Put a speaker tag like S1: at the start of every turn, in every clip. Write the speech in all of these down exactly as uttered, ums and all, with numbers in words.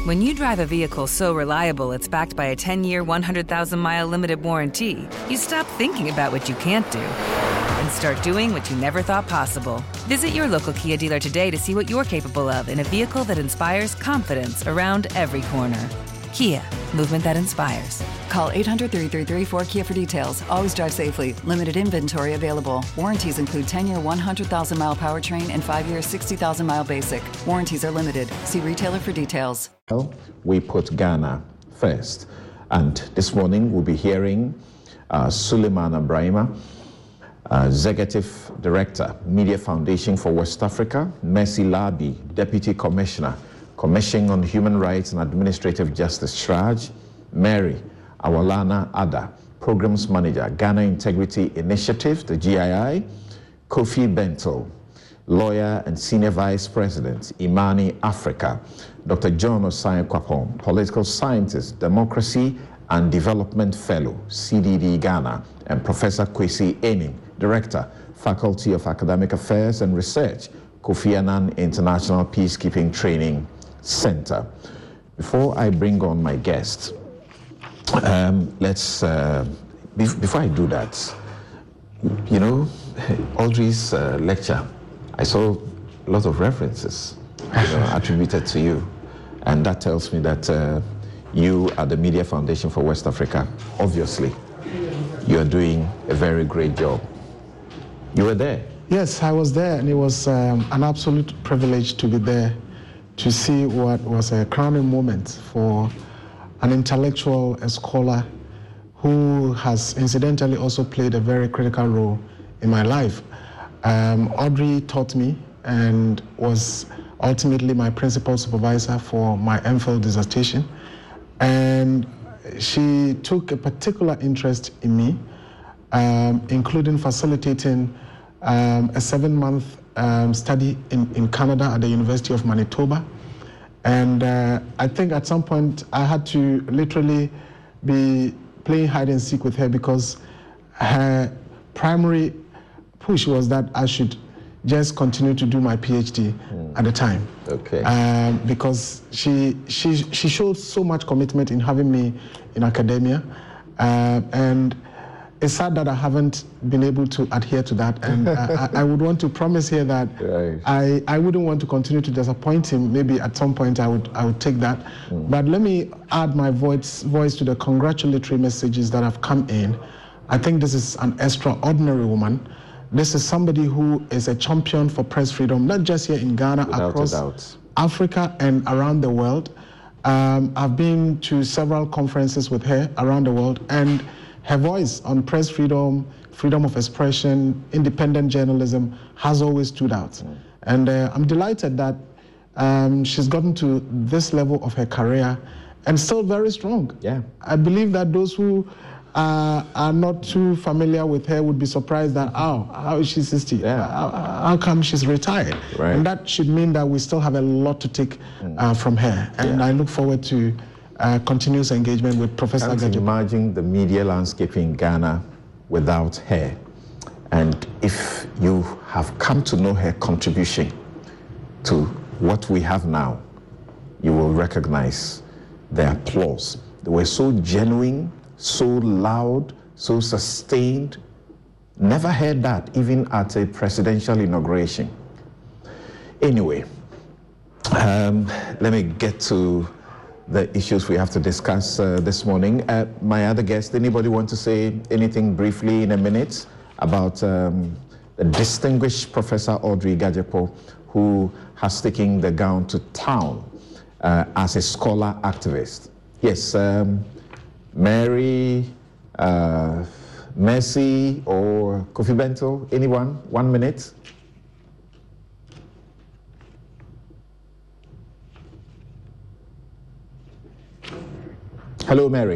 S1: When you drive a vehicle so reliable it's backed by a ten-year, one hundred thousand mile limited warranty, you stop thinking about what you can't do and start doing what you never thought possible. Visit your local Kia dealer today to see what you're capable of in a vehicle that inspires confidence around every corner. Kia, movement that inspires.
S2: Call eight hundred, three three three, four K I A for details. Always drive safely. Limited inventory available. Warranties include ten-year, one hundred thousand mile powertrain and five-year, sixty thousand mile basic. Warranties are limited. See retailer for details.
S3: Well, we put Ghana first. And this morning we'll be hearing uh, Suleiman Abrahima, uh, Executive Director, Media Foundation for West Africa, Mercy Labi, Deputy Commissioner, Commission on Human Rights and Administrative Justice, Shraj, Mary Awalana Ada, Programs Manager, Ghana Integrity Initiative, the G I I, Kofi Bento, Lawyer and Senior Vice President, Imani Africa, Doctor John Osai Kwapon, Political Scientist, Democracy and Development Fellow, C D D Ghana, and Professor Kwesi Ening, Director, Faculty of Academic Affairs and Research, Kofi Annan International Peacekeeping Training Center. Before I bring on my guest, um, let's, uh, be- before I do that, you know, Audrey's uh, lecture, I saw a lot of references you know, attributed to you, and that tells me that uh, you are the Media Foundation for West Africa. Obviously, you are doing a very great job. You were there?
S4: Yes, I was there, and it was um, an absolute privilege to be there to see what was a crowning moment for an intellectual, a scholar, who has incidentally also played a very critical role in my life. Um, Audrey taught me and was ultimately my principal supervisor for my MPhil dissertation. And she took a particular interest in me, um, including facilitating um, a seven-month um, study in, in Canada at the University of Manitoba. And uh, I think at some point I had to literally be playing hide and seek with her, because her primary push was that I should just continue to do my PhD mm. at the time.
S3: Okay.
S4: Um, because she she she showed so much commitment in having me in academia, uh, and it's sad that I haven't been able to adhere to that. And I, I would want to promise here that right. I, I wouldn't want to continue to disappoint him. Maybe at some point I would I would take that. Mm. But let me add my voice voice to the congratulatory messages that have come in. I think this is an extraordinary woman. This is somebody who is a champion for press freedom, not just here in Ghana,
S3: without
S4: across Africa and around the world. Um, I've been to several conferences with her around the world, and her voice on press freedom, freedom of expression, independent journalism has always stood out. Mm. And uh, I'm delighted that um, she's gotten to this level of her career and still very strong.
S3: Yeah.
S4: I believe that those who uh, are not too familiar with her would be surprised that, oh, how is she sixty?
S3: Yeah.
S4: How, how come she's retired?
S3: Right.
S4: And that should mean that we still have a lot to take mm. uh, from her. And yeah. I look forward to Uh, continuous engagement with Professor
S3: Can't
S4: Gajepo.
S3: Imagine the media landscape in Ghana without her. And if you have come to know her contribution to what we have now, you will recognize the applause. They were so genuine, so loud, so sustained. Never heard that even at a presidential inauguration. Anyway, um, let me get to the issues we have to discuss uh, this morning. Uh, my other guest, anybody want to say anything briefly in a minute about um, the distinguished Professor Audrey Gajepo, who has taken the gown to town uh, as a scholar activist? Yes, um, Mary, uh, Mercy, or Kofi Bento, anyone? One minute. Hello, Mary.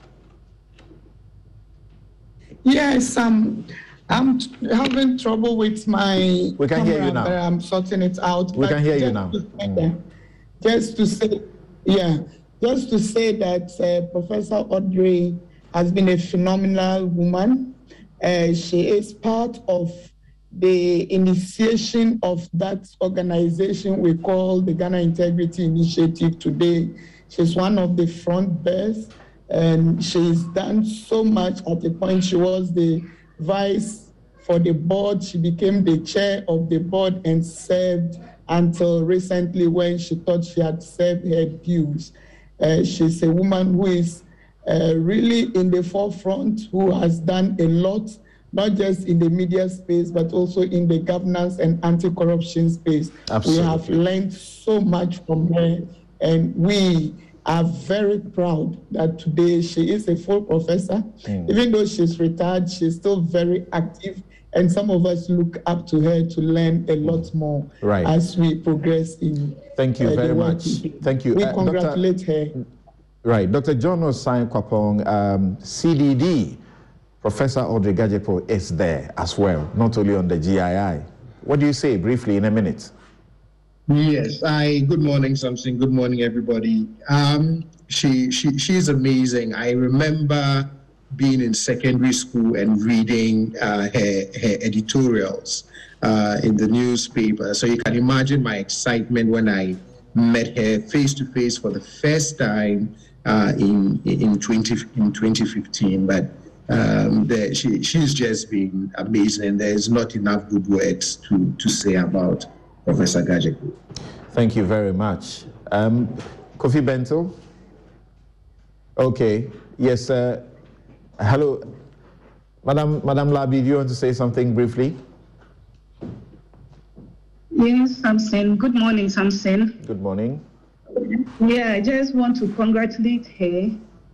S5: Yes, um, I'm having trouble with my
S3: We can hear you now.
S5: I'm sorting it out.
S3: We can hear you now.
S5: To say, mm. Just to say, yeah, just to say that uh, Professor Audrey has been a phenomenal woman. Uh, she is part of the initiation of that organization we call the Ghana Integrity Initiative today. She's one of the front bearers, and she's done so much. At the point she was the vice for the board, she became the chair of the board and served until recently when she thought she had served her dues. Uh, she's a woman who is uh, really in the forefront, who has done a lot, not just in the media space, but also in the governance and anti-corruption space.
S3: Absolutely.
S5: We have learned so much from her, and we are very proud that today she is a full professor. Mm. Even though she's retired, she's still very active, and some of us look up to her to learn a lot more
S3: right.
S5: as we progress in.
S3: Thank you uh, very much. Thank you.
S5: We
S3: uh,
S5: congratulate
S3: Doctor
S5: her.
S3: Right. Doctor John Osai Kwapong, um, C D D, Professor Audrey Gadzekpo is there as well, not only on the G I I. What do you say briefly in a minute?
S6: Yes. I. Good morning, Samson. Good morning, everybody. Um, she she she's amazing. I remember being in secondary school and reading uh, her her editorials uh, in the newspaper. So you can imagine my excitement when I met her face to face for the first time uh, in in twenty in twenty fifteen. But um, the, she she's just been amazing. There's not enough good words to to say about Professor Gadzekpo.
S3: Thank you very much. Um, Kofi Bento. Okay. Yes. Uh, hello, Madam Madam Labi. Do you want to say something briefly?
S7: Yes, Samson. Good morning, Samson.
S3: Good morning.
S7: Yeah, I just want to congratulate her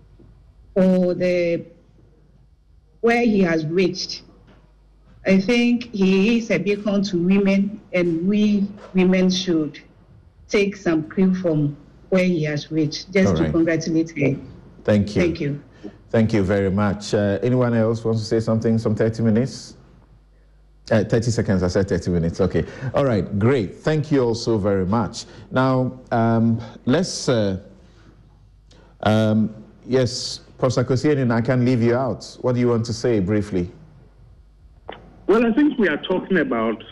S7: for the where he has reached. I think he is a beacon to women, and we women should take some clue from where he has reached. Just right. to congratulate her.
S3: Thank you.
S7: Thank you.
S3: Thank you very much. Uh, anyone else wants to say something? Some thirty minutes? Uh, thirty seconds, I said thirty minutes. Okay. All right, great. Thank you all so very much. Now, um, let's, uh, um, yes, Professor Kosienin, I can leave you out. What do you want to say briefly?
S8: Well, I think we are talking about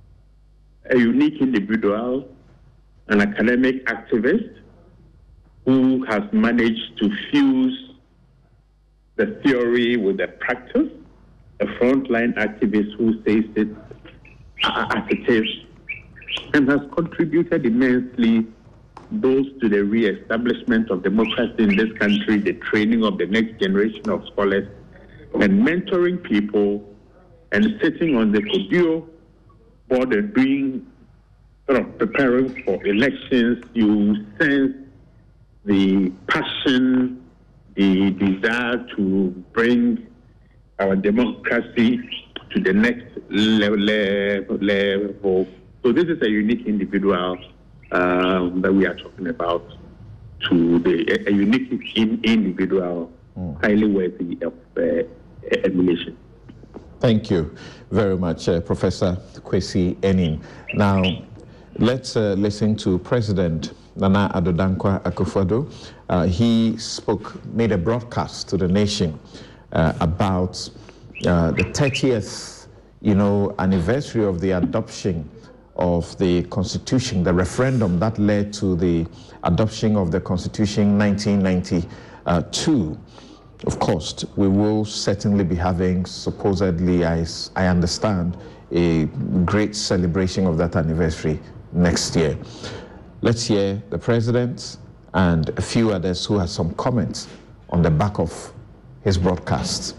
S8: a unique individual, an academic activist who has managed to fuse the theory with the practice, a frontline activist who says it as it is, and has contributed immensely both to the re-establishment of democracy in this country, the training of the next generation of scholars, and mentoring people, and sitting on the CODIO board and doing, sort of preparing for elections. You sense the passion, the desire to bring our democracy to the next level. level. So this is a unique individual um, that we are talking about, to the, a, a unique in, individual, mm. highly worthy of uh, emulation.
S3: Thank you very much, uh, Professor Kwesi Enin. Now, let's uh, listen to President Nana Addo Dankwa Akufo-Addo. Uh, he spoke, made a broadcast to the nation uh, about uh, the thirtieth, you know, anniversary of the adoption of the Constitution, the referendum that led to the adoption of the Constitution nineteen ninety-two. Of course, we will certainly be having, supposedly, I, I understand, a great celebration of that anniversary next year. Let's hear the President and a few others who have some comments on the back of his broadcast.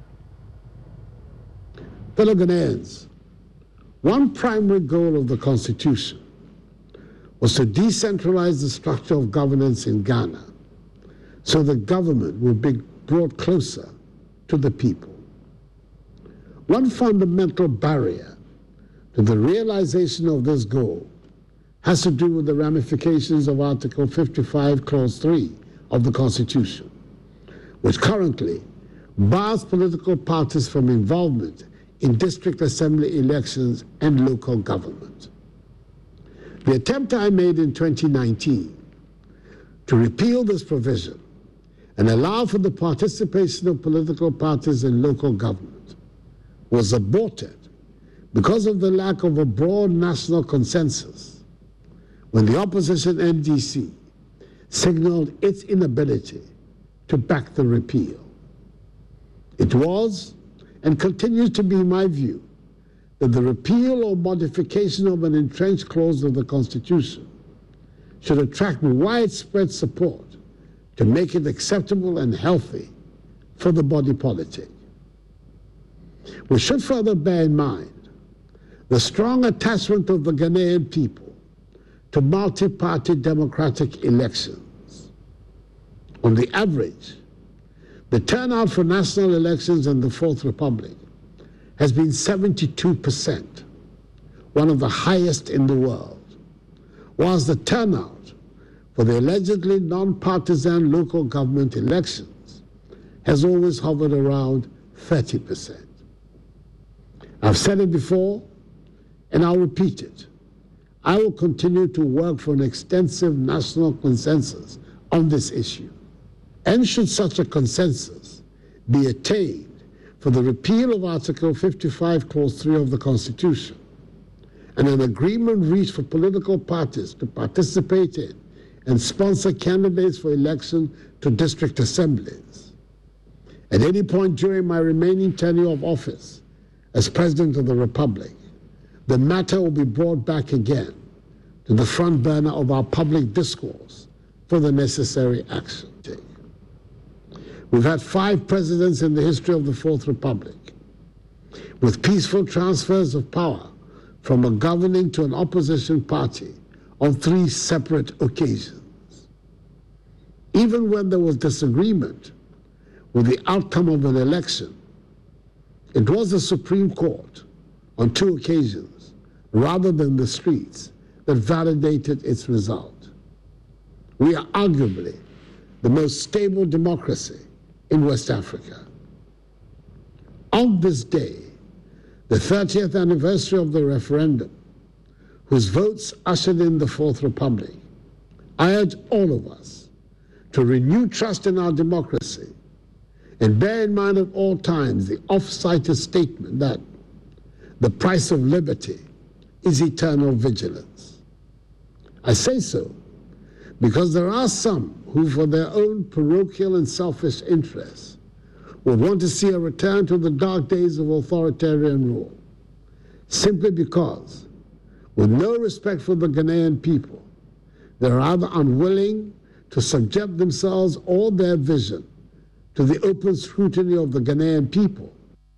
S9: Fellow Ghanaians, one primary goal of the Constitution was to decentralize the structure of governance in Ghana so the government will be brought closer to the people. One fundamental barrier to the realization of this goal has to do with the ramifications of Article fifty-five, Clause three of the Constitution, which currently bars political parties from involvement in district assembly elections and local government. The attempt I made in twenty nineteen to repeal this provision and allow for the participation of political parties in local government was aborted because of the lack of a broad national consensus, when the opposition N D C signaled its inability to back the repeal. It was and continues to be my view that the repeal or modification of an entrenched clause of the Constitution should attract widespread support to make it acceptable and healthy for the body politic. We should further bear in mind the strong attachment of the Ghanaian people to multi-party democratic elections. On the average, the turnout for national elections in the Fourth Republic has been seventy-two percent, one of the highest in the world, whilst the turnout for the allegedly non-partisan local government elections has always hovered around thirty percent. I've said it before, and I'll repeat it. I will continue to work for an extensive national consensus on this issue. And should such a consensus be attained for the repeal of Article fifty-five, Clause three of the Constitution, and an agreement reached for political parties to participate in and sponsor candidates for election to district assemblies, at any point during my remaining tenure of office as President of the Republic, the matter will be brought back again to the front burner of our public discourse for the necessary action. We've had five presidents in the history of the Fourth Republic, with peaceful transfers of power from a governing to an opposition party on three separate occasions. Even when there was disagreement with the outcome of an election, it was the Supreme Court on two occasions, rather than the streets, that validated its result. We are arguably the most stable democracy in West Africa. On this day, the thirtieth anniversary of the referendum, whose votes ushered in the Fourth Republic, I urge all of us to renew trust in our democracy and bear in mind at all times the oft-cited statement that the price of liberty is eternal vigilance. I say so because there are some who, for their own parochial and selfish interests, would want to see a return to the dark days of authoritarian rule, simply because, with no respect for the Ghanaian people, they are either unwilling to subject themselves or their vision to the open scrutiny of the Ghanaian people.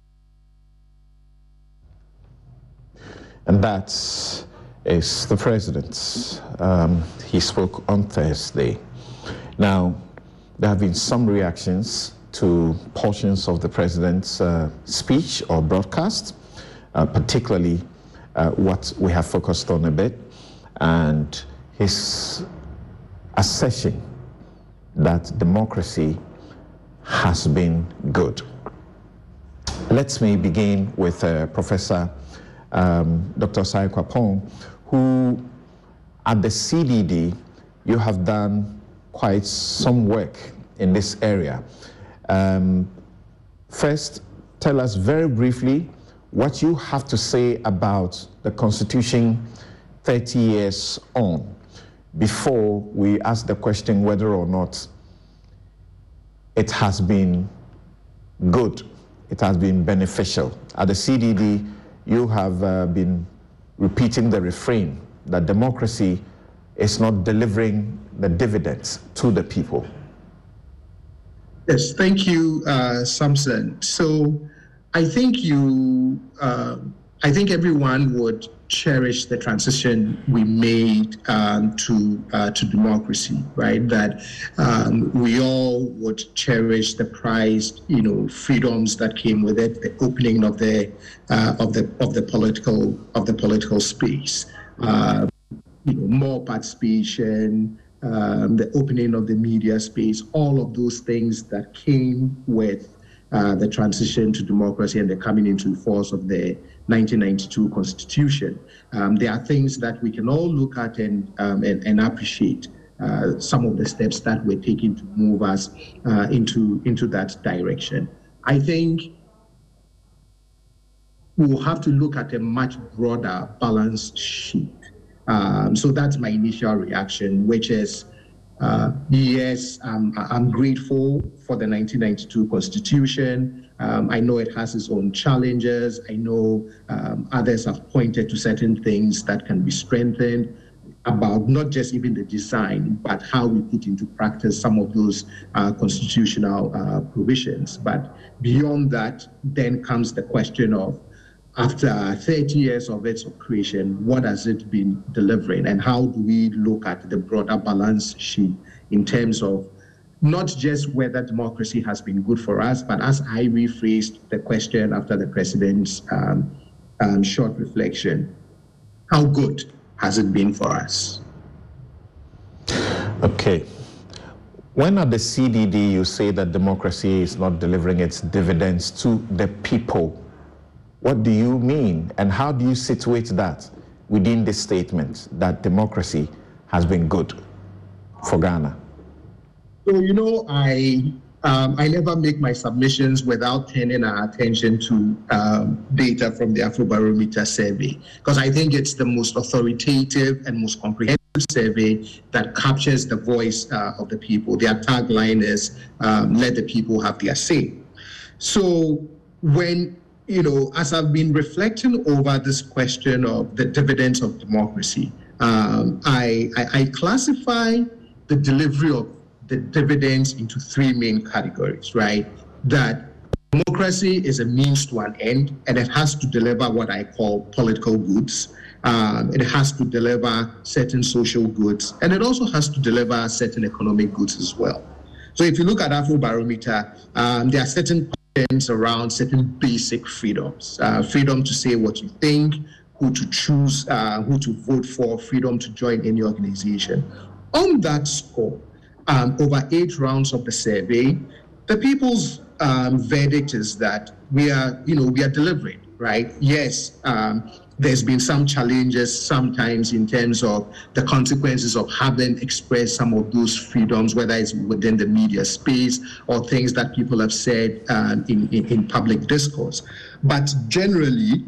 S3: And that is the president. Um, he spoke on Thursday. Now, there have been some reactions to portions of the president's uh, speech or broadcast, uh, particularly uh, what we have focused on a bit, and his assertion that democracy has been good. Let me begin with uh, Professor um, Doctor Osai Kwapong, who at the C D D, you have done quite some work in this area. Um, first, tell us very briefly what you have to say about the Constitution thirty years on, before we ask the question whether or not it has been good, it has been beneficial. At the C D D, you have uh, been repeating the refrain that democracy is not delivering the dividends to the people.
S6: Yes, thank you, uh, Samson. So I think you, uh, I think everyone would cherish the transition we made um, to uh, to democracy, right? That um, we all would cherish the prized, you know, freedoms that came with it, the opening of the uh, of the of the political of the political space, uh, you know, more participation, um, the opening of the media space, all of those things that came with uh, the transition to democracy and the coming into force of the nineteen ninety-two Constitution. Um, there are things that we can all look at and um, and, and appreciate uh, some of the steps that we're taking to move us uh, into into that direction. I think we will have to look at a much broader balance sheet. Um, so that's my initial reaction, which is, uh, yes, um, I'm grateful for the nineteen ninety-two Constitution. Um, I know it has its own challenges. I know um, others have pointed to certain things that can be strengthened about not just even the design, but how we put into practice some of those uh, constitutional uh, provisions. But beyond that, then comes the question of, after thirty years of its creation, what has it been delivering? And how do we look at the broader balance sheet in terms of not just whether democracy has been good for us, but as I rephrased the question after the president's um, um, short reflection, how good has it been for us?
S3: Okay. When at the C D D you say that democracy is not delivering its dividends to the people, what do you mean? And how do you situate that within this statement that democracy has been good for Ghana?
S6: So, you know, I um, I never make my submissions without turning our attention to um, data from the Afrobarometer survey, because I think it's the most authoritative and most comprehensive survey that captures the voice uh, of the people. Their tagline is, um, let the people have their say. So when, you know, as I've been reflecting over this question of the dividends of democracy, um, I, I, I classify the delivery of the dividends into three main categories, right? That democracy is a means to an end, and it has to deliver what I call political goods. Um, it has to deliver certain social goods, and it also has to deliver certain economic goods as well. So if you look at Afrobarometer, um, there are certain questions around certain basic freedoms. Uh, freedom to say what you think, who to choose, uh, who to vote for, freedom to join any organization. On that score, Um, over eight rounds of the survey, the people's um, verdict is that we are, you know, we are delivering, right? Yes, um, there's been some challenges sometimes in terms of the consequences of having expressed some of those freedoms, whether it's within the media space or things that people have said um, in, in, in public discourse. But generally,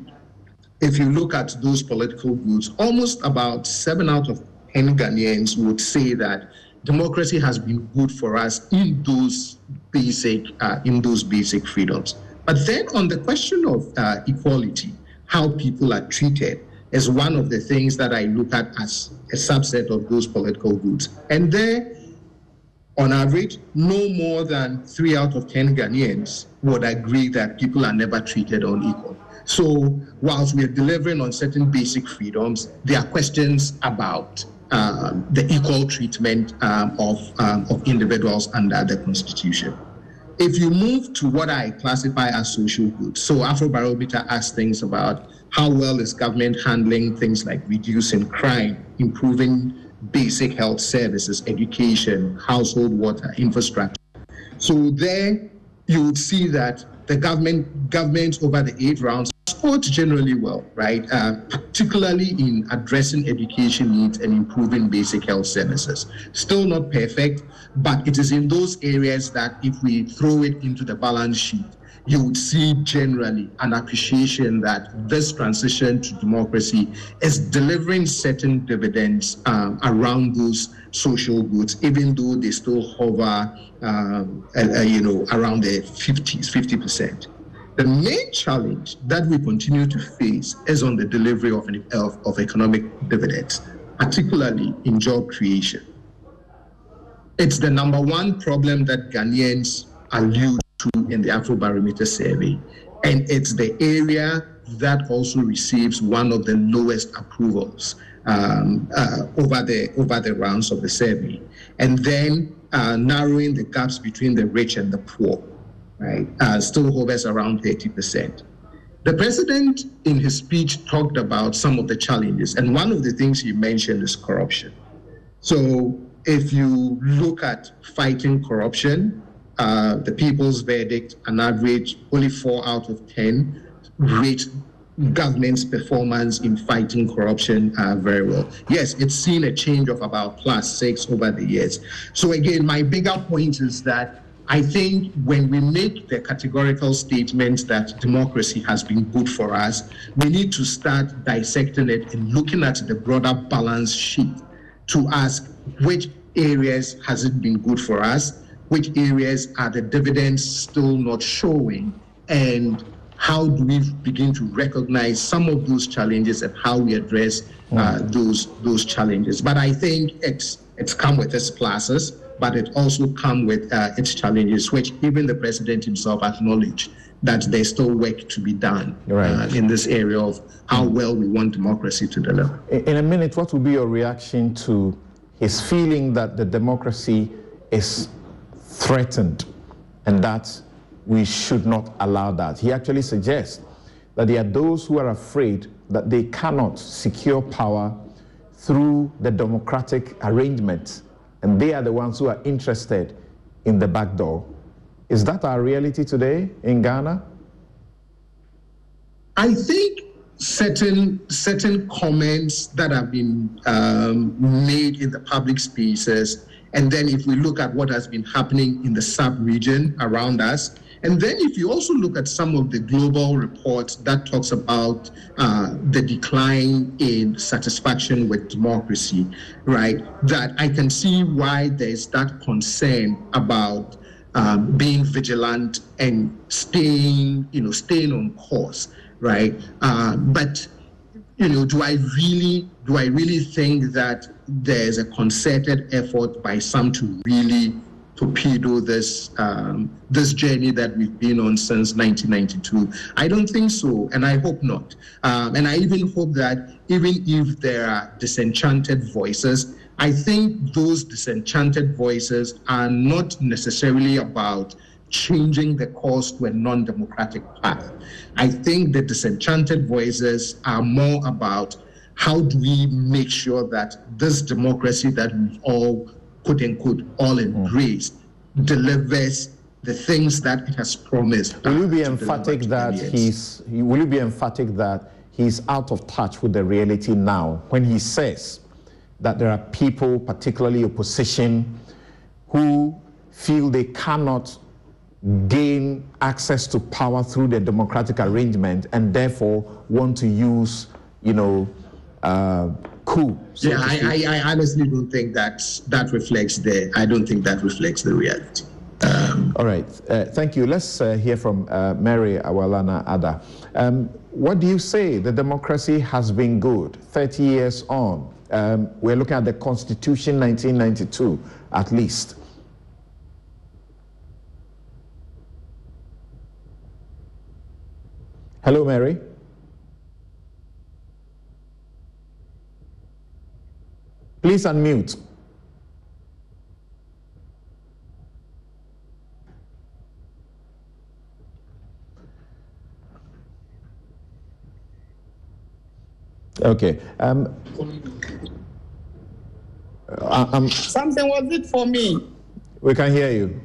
S6: if you look at those political goods, almost about seven out of ten Ghanaians would say that democracy has been good for us in those basic uh, in those basic freedoms. But then on the question of uh, equality, how people are treated is one of the things that I look at as a subset of those political goods. And there, on average, no more than three out of ten Ghanaians would agree that people are never treated unequal. So whilst we are delivering on certain basic freedoms, there are questions about Uh, the equal treatment um, of, um, of individuals under the Constitution. If you move to what I classify as social goods, so Afrobarometer asks things about how well is government handling things like reducing crime, improving basic health services, education, household water, infrastructure. So there you would see that the government government over the eight rounds scored generally well, right? Uh, particularly in addressing education needs and improving basic health services. Still not perfect, but it is in those areas that if we throw it into the balance sheet, you would see generally an appreciation that this transition to democracy is delivering certain dividends um, around those social goods, even though they still hover, um, uh, you know, around the fifties, fifty percent. The main challenge that we continue to face is on the delivery of, of, of economic dividends, particularly in job creation. It's the number one problem that Ghanaians allude to in the Afrobarometer survey, and it's the area that also receives one of the lowest approvals um, uh, over the over the rounds of the survey, and then uh, narrowing the gaps between the rich and the poor. Right, uh, still hovers around thirty percent. The president in his speech talked about some of the challenges, and one of the things he mentioned is corruption. So if you look at fighting corruption, uh, the people's verdict, on average, only four out of ten rate government's performance in fighting corruption uh, very well. Yes, it's seen a change of about plus six over the years. So again, my bigger point is that I think when we make the categorical statement that democracy has been good for us, we need to start dissecting it and looking at the broader balance sheet to ask which areas has it been good for us, which areas are the dividends still not showing, and how do we begin to recognize some of those challenges and how we address uh, those those challenges. But I think it's it's come with its pluses, but it also come with uh, its challenges, which even the president himself acknowledged that there's still work to be done right. uh, in this area of how well we want democracy to deliver.
S3: In a minute, what will be your reaction to his feeling that the democracy is threatened and that we should not allow that? He actually suggests that there are those who are afraid that they cannot secure power through the democratic arrangement, and they are the ones who are interested in the back door. Is that our reality today in Ghana?
S6: I think certain certain comments that have been um, made in the public spaces, and then if we look at what has been happening in the sub-region around us, and then if you also look at some of the global reports that talks about uh, the decline in satisfaction with democracy, right, that I can see why there's that concern about um, being vigilant and staying, you know, staying on course, right? Uh, but, you know, do I really, do I really think that there's a concerted effort by some to really torpedo this um, this journey that we've been on since nineteen ninety-two? I don't think so, and I hope not. Um, and I even hope that even if there are disenchanted voices, I think those disenchanted voices are not necessarily about changing the course to a non-democratic path. I think the disenchanted voices are more about how do we make sure that this democracy that we've all quote unquote all embraced mm. delivers the things that it has promised.
S3: Will you be emphatic that he's will you be emphatic that he's out of touch with the reality now when he says that there are people, particularly opposition, who feel they cannot gain access to power through the democratic arrangement and therefore want to use, you know, uh, coup. So
S6: yeah, I, I, I honestly don't think that that reflects the. I don't think that reflects the reality. Um,
S3: All right, uh, thank you. Let's uh, hear from uh, Mary Awalana Ada. Um, what do you say? The democracy has been good. Thirty years on, um, we're looking at the Constitution, nineteen ninety-two, at least. Hello, Mary. Please unmute. Okay. Um, uh, um,
S5: Something was it for me?
S3: We can hear you.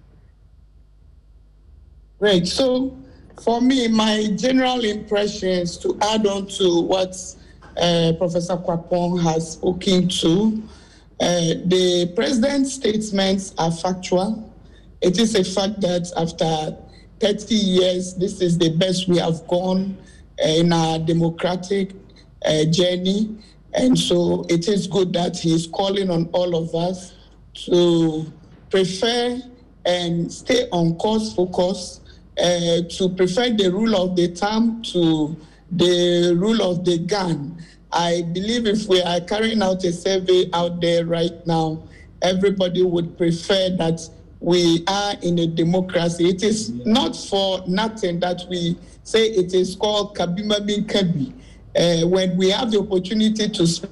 S5: Great. So, for me, my general impressions to add on to what Uh, Professor Kwapong has spoken to. Uh, the president's statements are factual. It is a fact that after thirty years, this is the best we have gone uh, in our democratic uh, journey. And so it is good that he is calling on all of us to prefer and stay on course focus, uh, to prefer the rule of the thumb to the rule of the gun. I believe if we are carrying out a survey out there right now, everybody would prefer that we are in a democracy. It is not for nothing that we say it is called Kabima bin Kabi. Uh, when we have the opportunity to speak.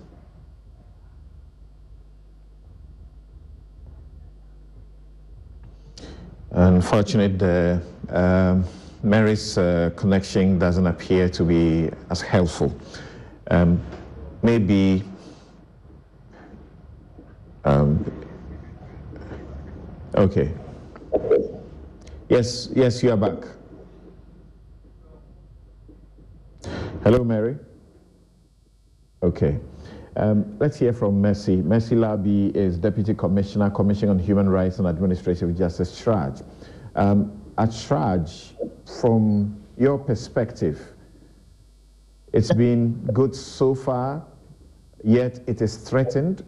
S3: Unfortunately, uh, um, Mary's uh, connection doesn't appear to be as helpful. Um, maybe um, okay. Yes, yes, you are back. Hello, Mary. Okay. Um, let's hear from Mercy. Mercy Labi is Deputy Commissioner, Commission on Human Rights and Administrative Justice, S R A J. Um, at S R A J, from your perspective, it's been good so far, yet it is threatened.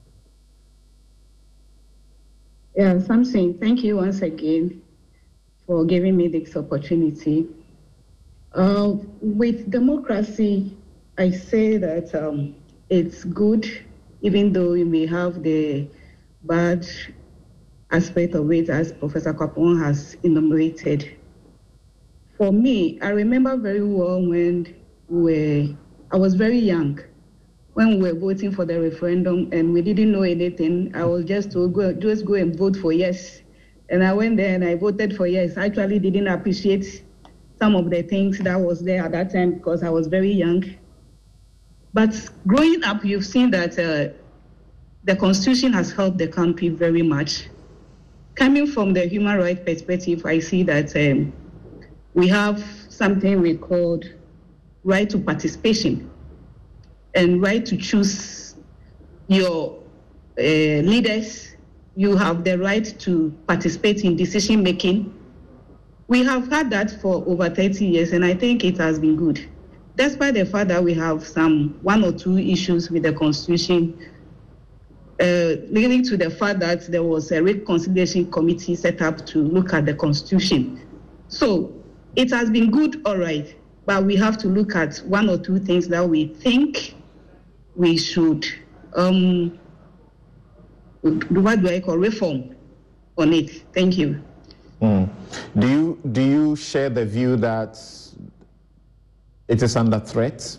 S7: Yeah, Samson, thank you once again for giving me this opportunity. Uh, with democracy, I say that um, it's good, even though we may have the bad aspect of it, as Professor Kwapong has enumerated. For me, I remember very well when we were, I was very young, when we were voting for the referendum and we didn't know anything. I was just told, go, just go and vote for yes. And I went there and I voted for yes. I actually didn't appreciate some of the things that was there at that time because I was very young. But growing up, you've seen that uh, the Constitution has helped the country very much. Coming from the human rights perspective, I see that um, we have something we called right to participation and right to choose your uh, leaders. You have the right to participate in decision making. We have had that for over thirty years, and I think it has been good. Despite the fact that we have some one or two issues with the Constitution, uh, leading to the fact that there was a reconciliation committee set up to look at the Constitution. So it has been good, all right, but we have to look at one or two things that we think we should, um, what do I call, reform on it. Thank you.
S3: Mm. Do you do you share the view that it is under threat?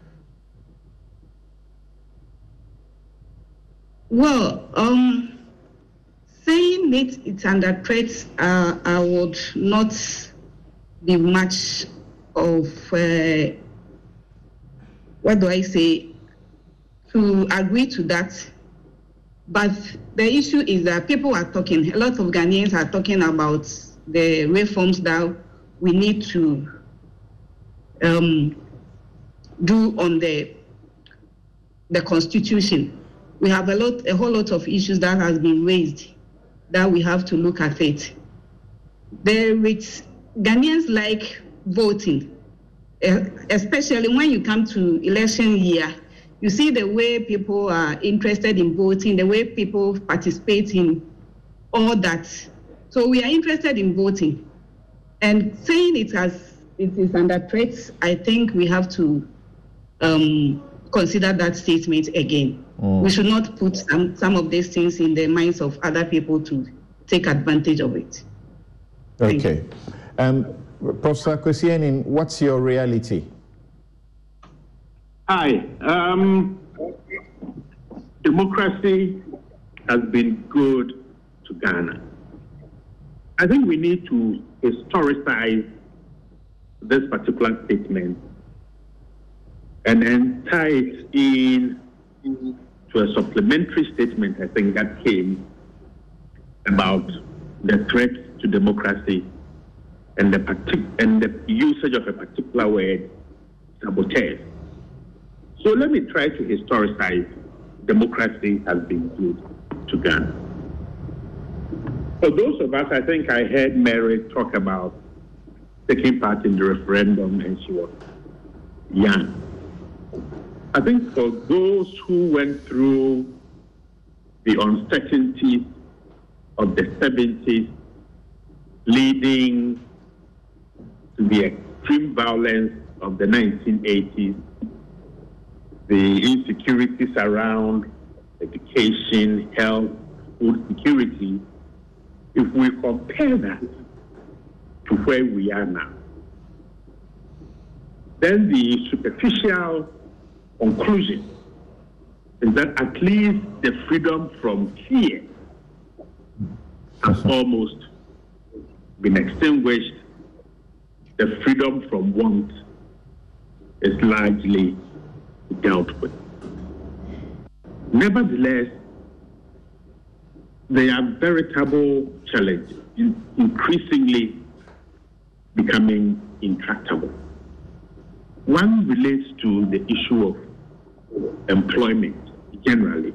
S7: Well, um, saying it it's under threat, uh, I would not be much of uh, what do I say to agree to that. But the issue is that people are talking, a lot of Ghanaians are talking about the reforms that we need to um, do on the the Constitution. We have a lot, a whole lot of issues that has been raised that we have to look at it. There is Ghanaians like voting, especially when you come to election year. You see the way people are interested in voting, the way people participate in all that. So we are interested in voting. And saying it as it is under threat, I think we have to um, consider that statement again. Mm. We should not put some, some of these things in the minds of other people to take advantage of it.
S3: Okay. Um, Professor Kwesi Enin, what's your reality?
S8: Hi. Um, democracy has been good to Ghana. I think we need to historicize this particular statement and then tie it in to a supplementary statement, I think, that came about the threat to democracy and the, partic- and the usage of a particular word, sabotage. So let me try to historicize democracy has been good to Ghana. For those of us, I think I heard Mary talk about taking part in the referendum and she was young. I think for those who went through the uncertainty of the seventies leading to the extreme violence of the nineteen eighties, the insecurities around education, health, food security, if we compare that to where we are now, then the superficial conclusion is that at least the freedom from fear has almost been extinguished. The freedom from want is largely dealt with. Nevertheless, there are veritable challenges, in increasingly becoming intractable. One relates to the issue of employment generally,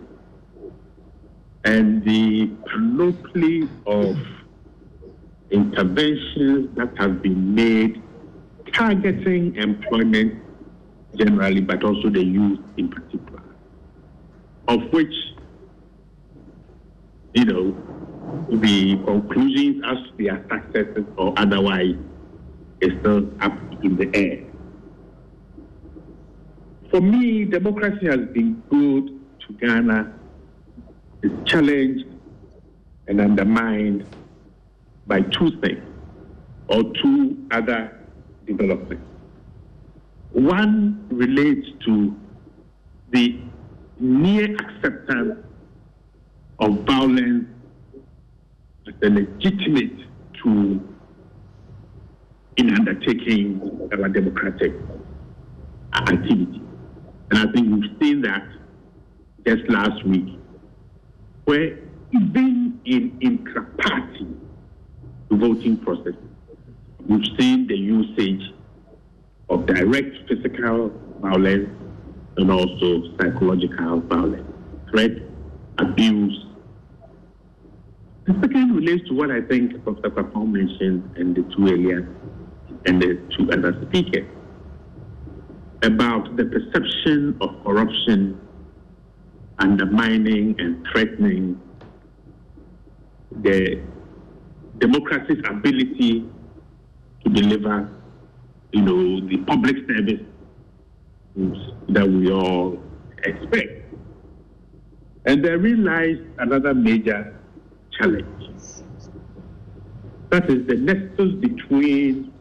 S8: and the panoply of interventions that have been made targeting employment generally, but also the youth in particular, of which, you know, the conclusions as they are successes or otherwise is still up in the air. For me, democracy has been good to Ghana. It's challenged and undermined by two things or two other developments. One relates to the near acceptance of violence as a legitimate tool in undertaking our democratic activity. And I think we've seen that just last week, where even in intra-party voting process, we've seen the usage of direct physical violence and also psychological violence, threat, abuse. The second relates to what I think Professor Kwapong mentioned and the two earlier and the two other speakers about the perception of corruption undermining and threatening the democracy's ability to deliver, you know, the public service that we all expect. And therein lies another major challenge. That is the nexus between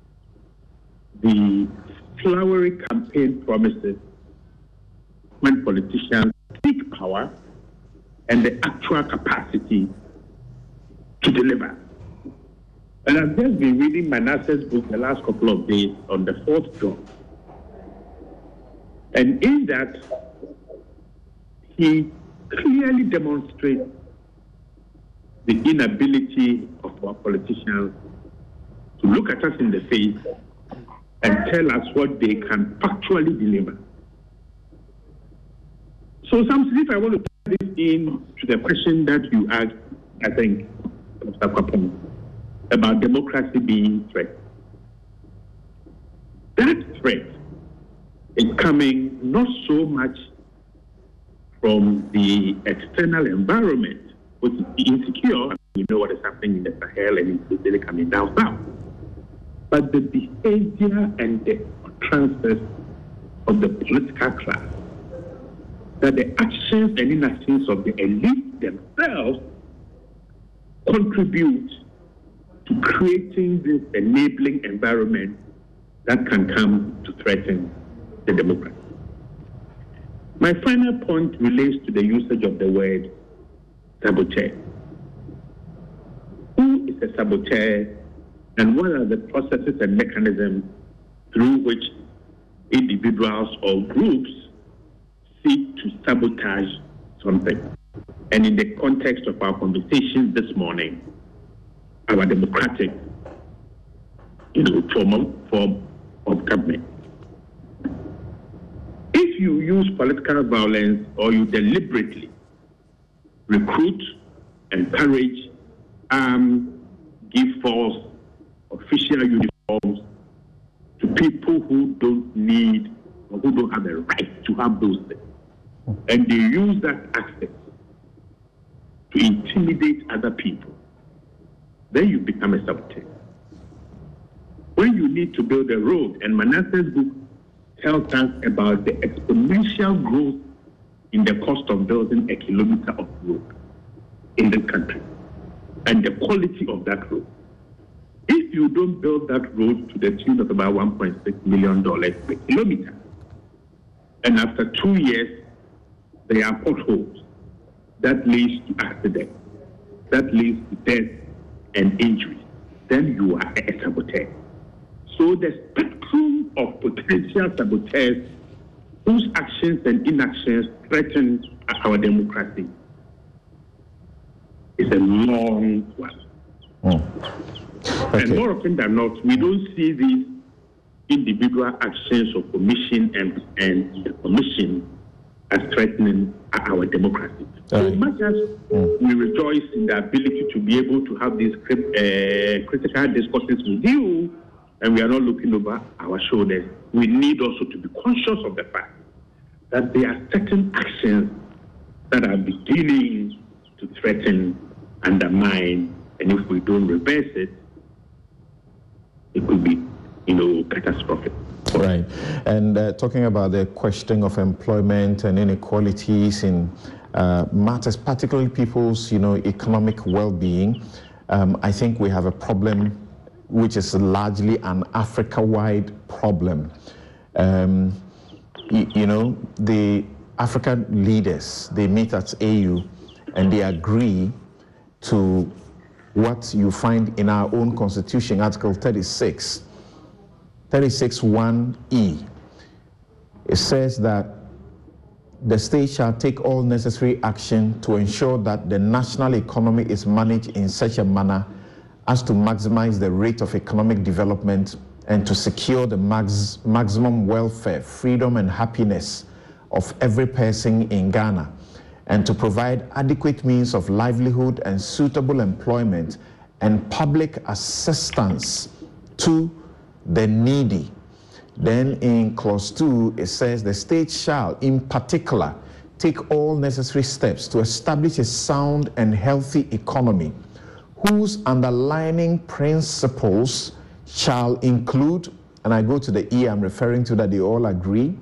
S8: the flowery campaign promises when politicians take power and the actual capacity to deliver. And I've just been reading Manasseh's book the last couple of days on the fourth dawn. And in that, he clearly demonstrates the inability of our politicians to look at us in the face and tell us what they can factually deliver. So, Samson, if I want to put this in to the question that you asked, I think, Mister Kwapong, about democracy being threat. That threat is coming not so much from the external environment, which is insecure. We know what is happening in the Sahel and it's really coming down south. But the behavior and the transfers of the political class, that the actions and inactions of the elite themselves contribute to creating this enabling environment that can come to threaten the democracy. My final point relates to the usage of the word saboteur. Who is a saboteur, and what are the processes and mechanisms through which individuals or groups seek to sabotage something? And in the context of our conversation this morning, our democratic, you know, form, form of government. If you use political violence or you deliberately recruit, encourage, um, give false official uniforms to people who don't need or who don't have the right to have those things, and they use that access to intimidate other people, then you become a saboteur. When you need to build a road, and Manasseh's book tells us about the exponential growth in the cost of building a kilometer of road in the country, and the quality of that road. If you don't build that road to the tune of about one point six million dollars per kilometer, and after two years, there are potholes, that leads to accidents, that leads to death and injury, then you are a saboteur. So the spectrum of potential saboteurs whose actions and inactions threaten our democracy is a long one. Oh. Okay. And more often than not, we don't see these individual actions of commission and, and the commission as threatening our democracy. So much as mm. we rejoice in the ability to be able to have these uh, critical discussions with you, and we are not looking over our shoulders, we need also to be conscious of the fact that there are certain actions that are beginning to threaten, undermine, and if we don't reverse it, it could be, you know, catastrophic.
S3: Right. And uh, talking about the question of employment and inequalities in uh, matters, particularly people's, you know, economic well-being, um, I think we have a problem which is largely an Africa-wide problem. Um, you, you know, the African leaders, they meet at A U and they agree to what you find in our own constitution, Article thirty-six. thirty-six one E. It says that the state shall take all necessary action to ensure that the national economy is managed in such a manner as to maximize the rate of economic development and to secure the max, maximum welfare, freedom, and happiness of every person in Ghana, and to provide adequate means of livelihood and suitable employment and public assistance to the needy. Then in clause two, it says the state shall in particular take all necessary steps to establish a sound and healthy economy whose underlying principles shall include, and I go to the E I'm referring to that they all agree,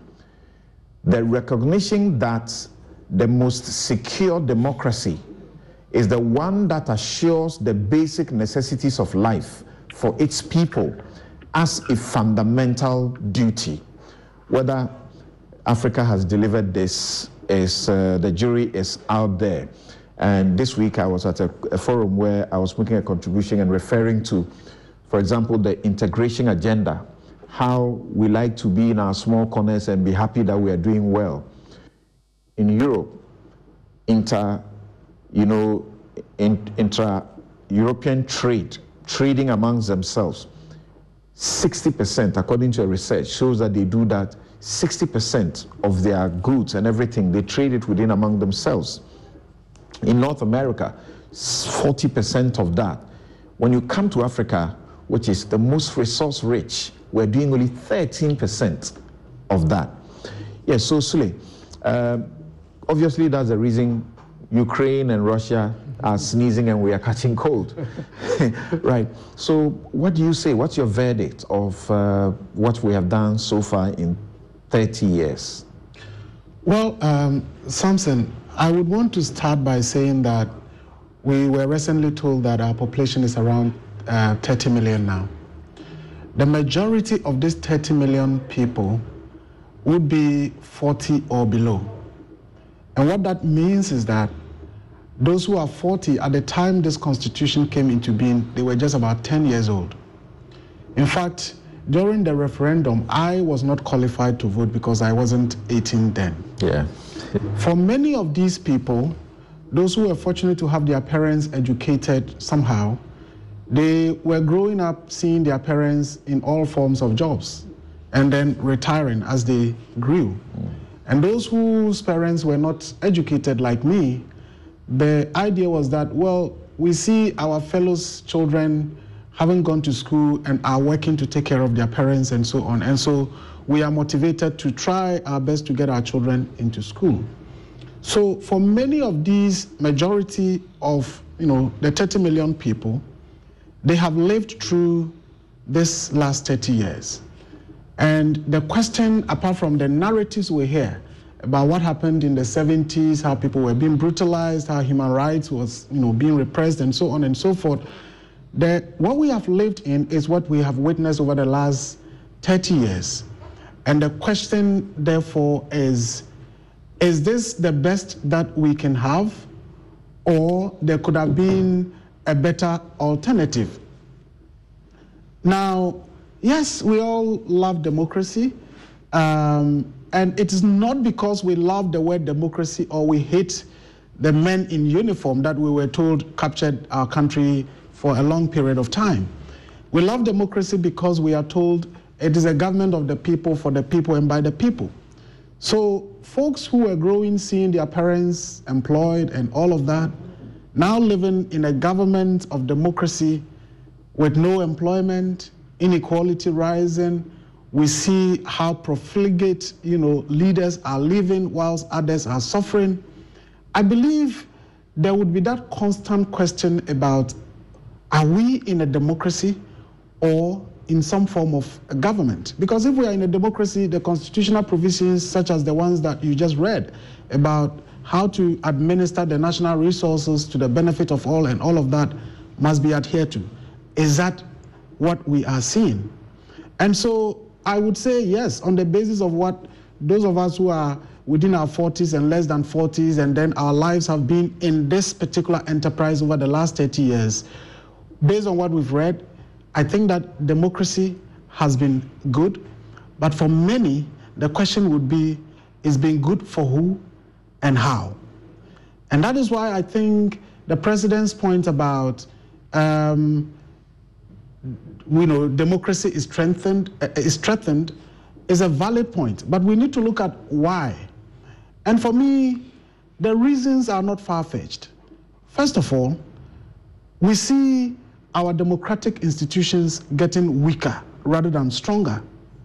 S3: the recognition that the most secure democracy is the one that assures the basic necessities of life for its people as a fundamental duty. Whether Africa has delivered this is, uh, the jury is out there. And this week I was at a, a forum where I was making a contribution and referring to, for example, the integration agenda, how we like to be in our small corners and be happy that we are doing well. In Europe, inter, you know, in, intra-European trade, trading amongst themselves, sixty percent, according to a research, shows that they do that. sixty percent of their goods and everything, they trade it within among themselves. In North America, forty percent of that. When you come to Africa, which is the most resource rich, we're doing only thirteen percent of that. Yes, so Sule, uh, obviously that's the reason Ukraine and Russia are sneezing and we are catching cold. Right. So what do you say? What's your verdict of uh, what we have done so far in thirty years?
S4: Well, um, Samson, I would want to start by saying that we were recently told that our population is around uh, thirty million now. The majority of these thirty million people would be forty or below. And what that means is that those who are forty, at the time this constitution came into being, they were just about ten years old. In fact, during the referendum, I was not qualified to vote because I wasn't eighteen then.
S3: Yeah.
S4: For many of these people, those who were fortunate to have their parents educated somehow, they were growing up seeing their parents in all forms of jobs and then retiring as they grew. Mm. And those whose parents were not educated like me, the idea was that, well, we see our fellows' children haven't gone to school and are working to take care of their parents and so on. And so we are motivated to try our best to get our children into school. So for many of these, majority of, you know, the thirty million people, they have lived through this last thirty years. And the question, apart from the narratives we hear about what happened in the seventies, how people were being brutalized, how human rights was, you know, being repressed and so on and so forth, the, what we have lived in is what we have witnessed over the last thirty years. And the question, therefore, is, is this the best that we can have, or there could have been a better alternative? Now, yes, we all love democracy, um, and it is not because we love the word democracy or we hate the men in uniform that we were told captured our country for a long period of time. We love democracy because we are told it is a government of the people, for the people, and by the people. So folks who were growing, seeing their parents employed and all of that, now living in a government of democracy with no employment, inequality rising, we see how profligate, you know, leaders are living whilst others are suffering. I believe there would be that constant question about, are we in a democracy or in some form of a government? Because if we are in a democracy, the constitutional provisions such as the ones that you just read about how to administer the national resources to the benefit of all and all of that must be adhered to. Is that what we are seeing? And so I would say yes, on the basis of what those of us who are within our forties and less than forties, and then our lives have been in this particular enterprise over the last thirty years, based on what we've read, I think that democracy has been good, but for many, the question would be, is being good for who and how? And that is why I think the president's point about, um, you know, democracy is strengthened, uh, is strengthened, is a valid point, but we need to look at why. And for me, the reasons are not far-fetched. First of all, we see our democratic institutions getting weaker rather than stronger.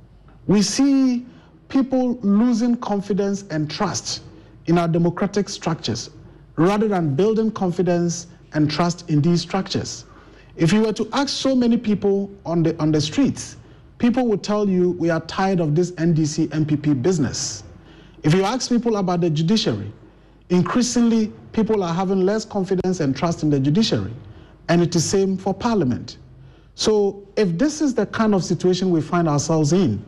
S4: We see people losing confidence and trust in our democratic structures rather than building confidence and trust in these structures. If you were to ask so many people on the, on the streets, people would tell you we are tired of this N D C N P P business. If you ask people about the judiciary, increasingly people are having less confidence and trust in the judiciary, and it is the same for parliament. So if this is the kind of situation we find ourselves in,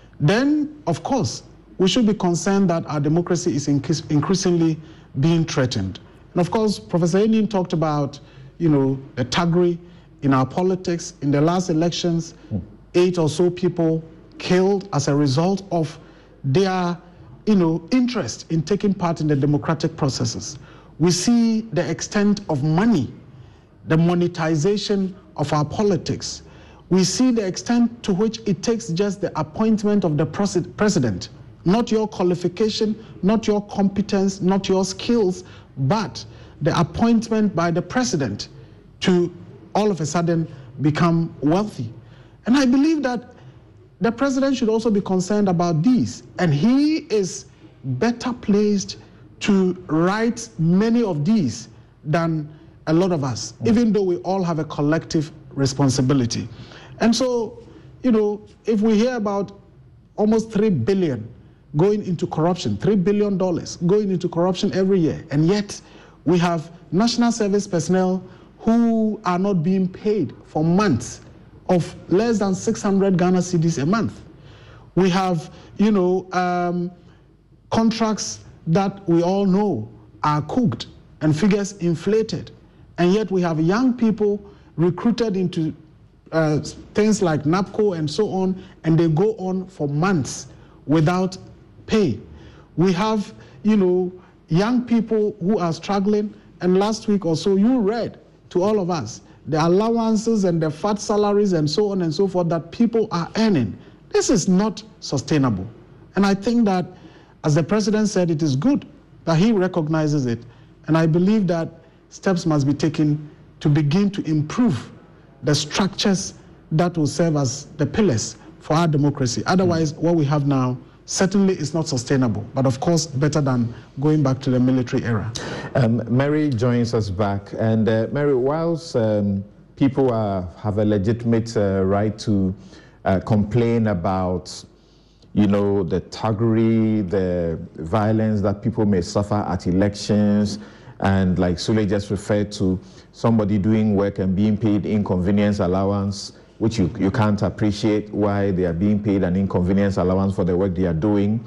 S4: then of course we should be concerned that our democracy is increasingly being threatened. And of course, Professor Enin talked about, you know, the thuggery in our politics. In the last elections, mm. eight or so people killed as a result of their, you know, interest in taking part in the democratic processes. We see the extent of money, the monetization of our politics. We see the extent to which it takes just the appointment of the president, not your qualification, not your competence, not your skills, but the appointment by the president to all of a sudden become wealthy. And I believe that the president should also be concerned about these, and he is better placed to right many of these than a lot of us, mm. even though we all have a collective responsibility. And so, you know, if we hear about almost three billion going into corruption, three billion dollars going into corruption every year, and yet we have national service personnel who are not being paid for months of less than six hundred Ghana cedis a month. We have, you know, um, contracts that we all know are cooked and figures inflated. And yet we have young people recruited into uh, things like NAPCO and so on, and they go on for months without pay. We have, you know, young people who are struggling, and last week or so you read to all of us the allowances and the fat salaries and so on and so forth that people are earning. This is not sustainable. And I think that, as the president said, it is good that he recognizes it. And I believe that steps must be taken to begin to improve the structures that will serve as the pillars for our democracy. Otherwise, what we have now certainly is not sustainable, but of course better than going back to the military era.
S3: Um, Mary joins us back. And uh, Mary, whilst um, people are, have a legitimate uh, right to uh, complain about, you know, the thuggery, the violence that people may suffer at elections, and like Sule just referred to, somebody doing work and being paid inconvenience allowance, which you, you can't appreciate why they are being paid an inconvenience allowance for the work they are doing,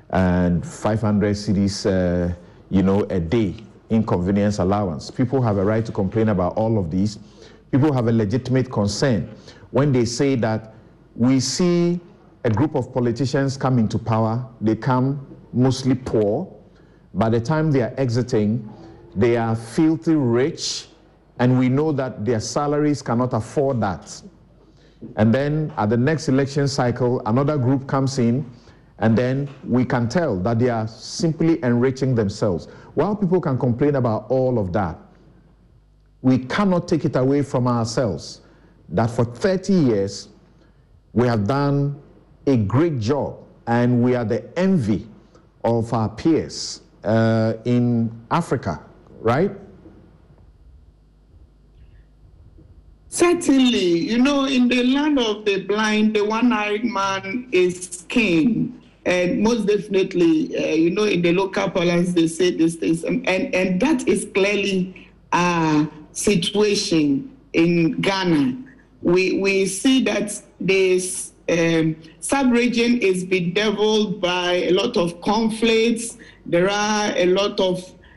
S3: and five hundred cedis, uh, you know, a day inconvenience allowance. People have a right to complain about all of these. People have a legitimate concern when they say that we see a group of politicians come into power, they come mostly poor. By the time they are exiting, they are filthy rich, and we know that their salaries cannot afford that. And then at the next election cycle, another group comes in and then we can tell that they are simply enriching themselves. While people can complain about all of that, we cannot take it away from ourselves that for thirty years, we have done a great job, and we are the envy of our peers uh, in Africa, right?
S5: Certainly, you know, in the land of the blind, the one-eyed man is king. And most definitely, uh, you know, in the local parlance, they say these things. And, and, and that is clearly a situation in Ghana. We, we see that this um, sub-region is bedeviled by a lot of conflicts. There are a lot of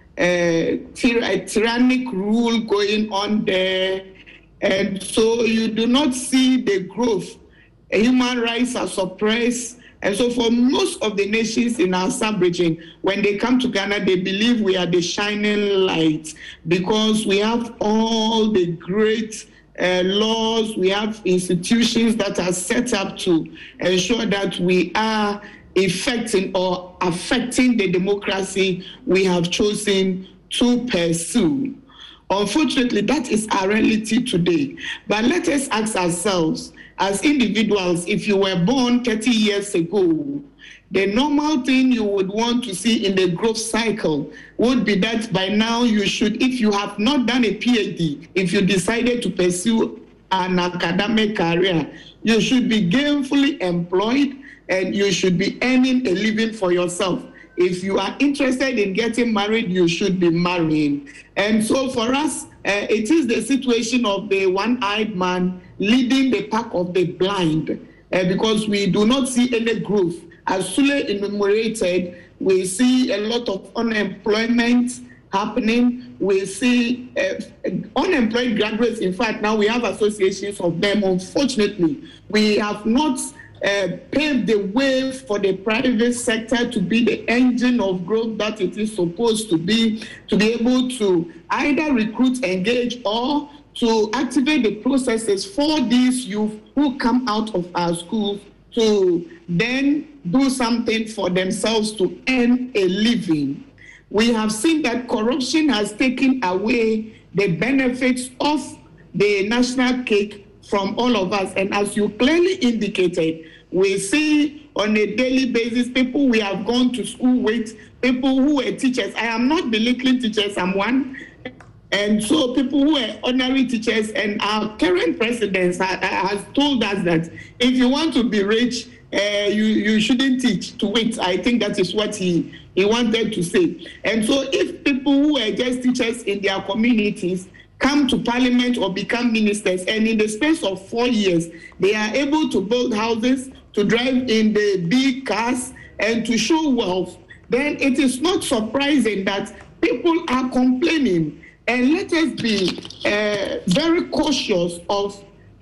S5: uh, tyr- tyrannic rule going on there. And so you do not see the growth. Human rights are suppressed. And so for most of the nations in our sub-region, when they come to Ghana, they believe we are the shining light because we have all the great uh, laws, we have institutions that are set up to ensure that we are effecting or affecting the democracy we have chosen to pursue. Unfortunately, that is our reality today. But let us ask ourselves, as individuals, if you were born thirty years ago, the normal thing you would want to see in the growth cycle would be that by now you should, if you have not done a P H D, if you decided to pursue an academic career, you should be gainfully employed and you should be earning a living for yourself. If you are interested in getting married, you should be marrying. And so for us, uh, it is the situation of the one-eyed man leading the pack of the blind, uh, because we do not see any growth. As Sule enumerated, we see a lot of unemployment happening. We see uh, unemployed graduates. In fact, now we have associations of them. Unfortunately, we have not Uh, pave the way for the private sector to be the engine of growth that it is supposed to be, to be able to either recruit, engage, or to activate the processes for these youth who come out of our schools to then do something for themselves to earn a living. We have seen that corruption has taken away the benefits of the national cake from all of us. And as you clearly indicated, we see on a daily basis people we have gone to school with, people who were teachers. I am not belittling teachers, I'm one. And so people who are honorary teachers, and our current president has told us that if you want to be rich, uh, you, you shouldn't teach to wait. I think that is what he, he wanted to say. And so if people who are just teachers in their communities come to parliament or become ministers, and in the space of four years, they are able to build houses, to drive in the big cars, and to show wealth, then it is not surprising that people are complaining. And let us be uh, very cautious of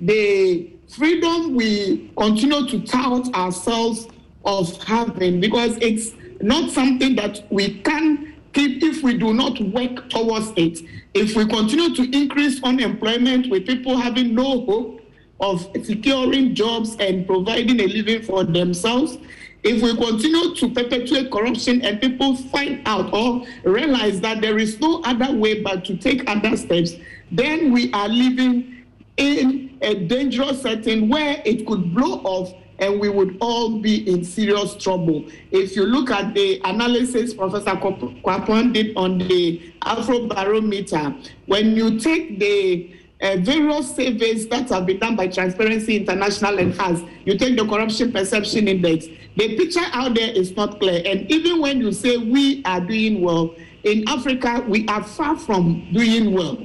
S5: the freedom we continue to tout ourselves of having, because it's not something that we can keep if we do not work towards it. If we continue to increase unemployment with people having no hope of securing jobs and providing a living for themselves, if we continue to perpetuate corruption and people find out or realize that there is no other way but to take other steps, then we are living in a dangerous setting where it could blow off and we would all be in serious trouble. If you look at the analysis Professor Kwapon did on the Afrobarometer, when you take the uh, various surveys that have been done by Transparency International and H A S, you take the Corruption Perception Index, the picture out there is not clear. And even when you say we are doing well, in Africa, we are far from doing well.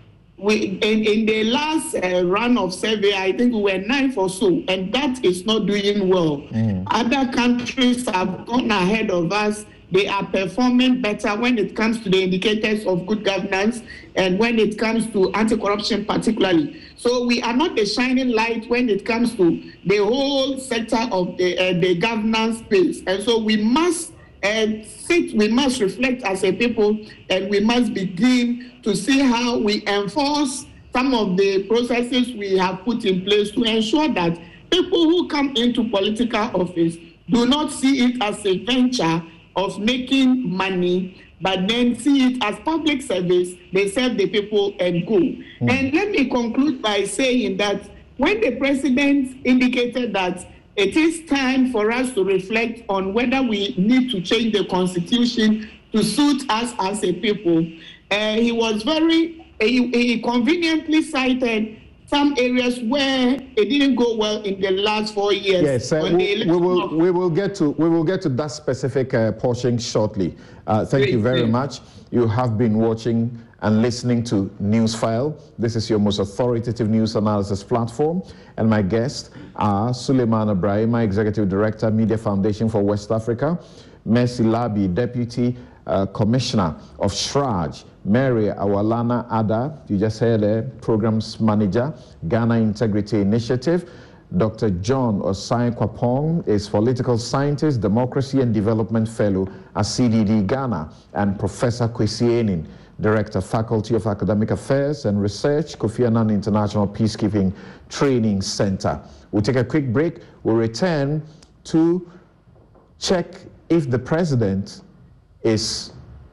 S5: We, in, in the last uh, round of survey, I think we were ninth or so, and that is not doing well. Mm. Other countries have gone ahead of us. They are performing better when it comes to the indicators of good governance and when it comes to anti-corruption particularly. So we are not the shining light when it comes to the whole sector of the, uh, the governance space. And so we must And sit, we must reflect as a people, and we must begin to see how we enforce some of the processes we have put in place to ensure that people who come into political office do not see it as a venture of making money, but then see it as public service. They serve the people and go. Mm. And let me conclude by saying that when the president indicated that it is time for us to reflect on whether we need to change the constitution to suit us as a people, uh, he was very, he, he conveniently cited some areas where it didn't go well in the last four years.
S3: Yes, uh, we, we will we will get to we will get to that specific uh, portion shortly. Uh, thank Great. you very much. You have been watching and listening to Newsfile. This is your most authoritative news analysis platform, and my guests are Suleimana Brahima, Executive Director, Media Foundation for West Africa; Mercy Labi, Deputy uh, Commissioner of SHRAJ; Mary Awalana Ada, you just heard a Programs Manager, Ghana Integrity Initiative; Doctor John Osai Kwapong is Political Scientist, Democracy and Development Fellow at C D D Ghana; and Professor Kwesi Enin, Director, Faculty of Academic Affairs and Research, Kofi Annan International Peacekeeping Training Center. We'll take a quick break. We'll return to check if the president is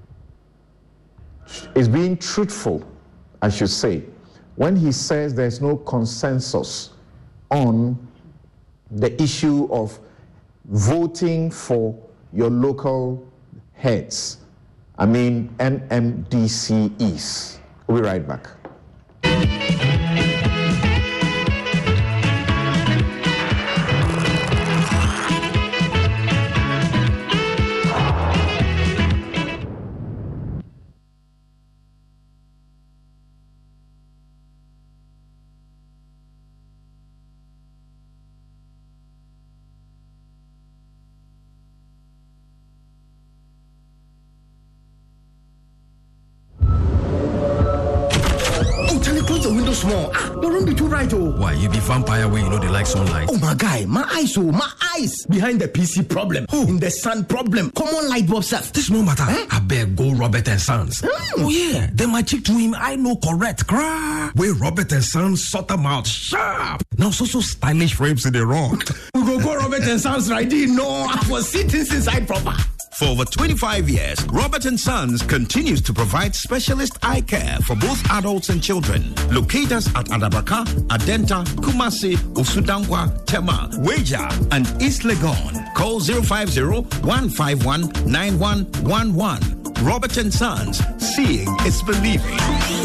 S3: is being truthful, I should say, when he says there's no consensus on the issue of voting for your local heads. I mean, N M D C Es. We'll be right back.
S10: Small. Ah, the room be too bright, oh.
S11: Why, you be vampire where you know they like sunlight?
S10: Oh, my guy, my eyes, oh, my eyes. Behind the P C problem, oh. In the sun problem, common light bulb stuff.
S11: This no matter. Eh? I beg go Robert and Sons. Mm. Oh, yeah. Then my chick to him, I know correct. Cry. Where Robert and Sons sort them out sharp. Now, so, so stylish frames in the rock.
S10: We go go Robert and Sons right in. No, I was sitting inside proper.
S12: For over twenty-five years, Robert and Sons continues to provide specialist eye care for both adults and children. Locate us at Adabraka, Adenta, Kumasi, Usudankwa, Tema, Weja, and East Legon. Call zero five zero, one five one, nine one one one. Robert and Sons, seeing is believing.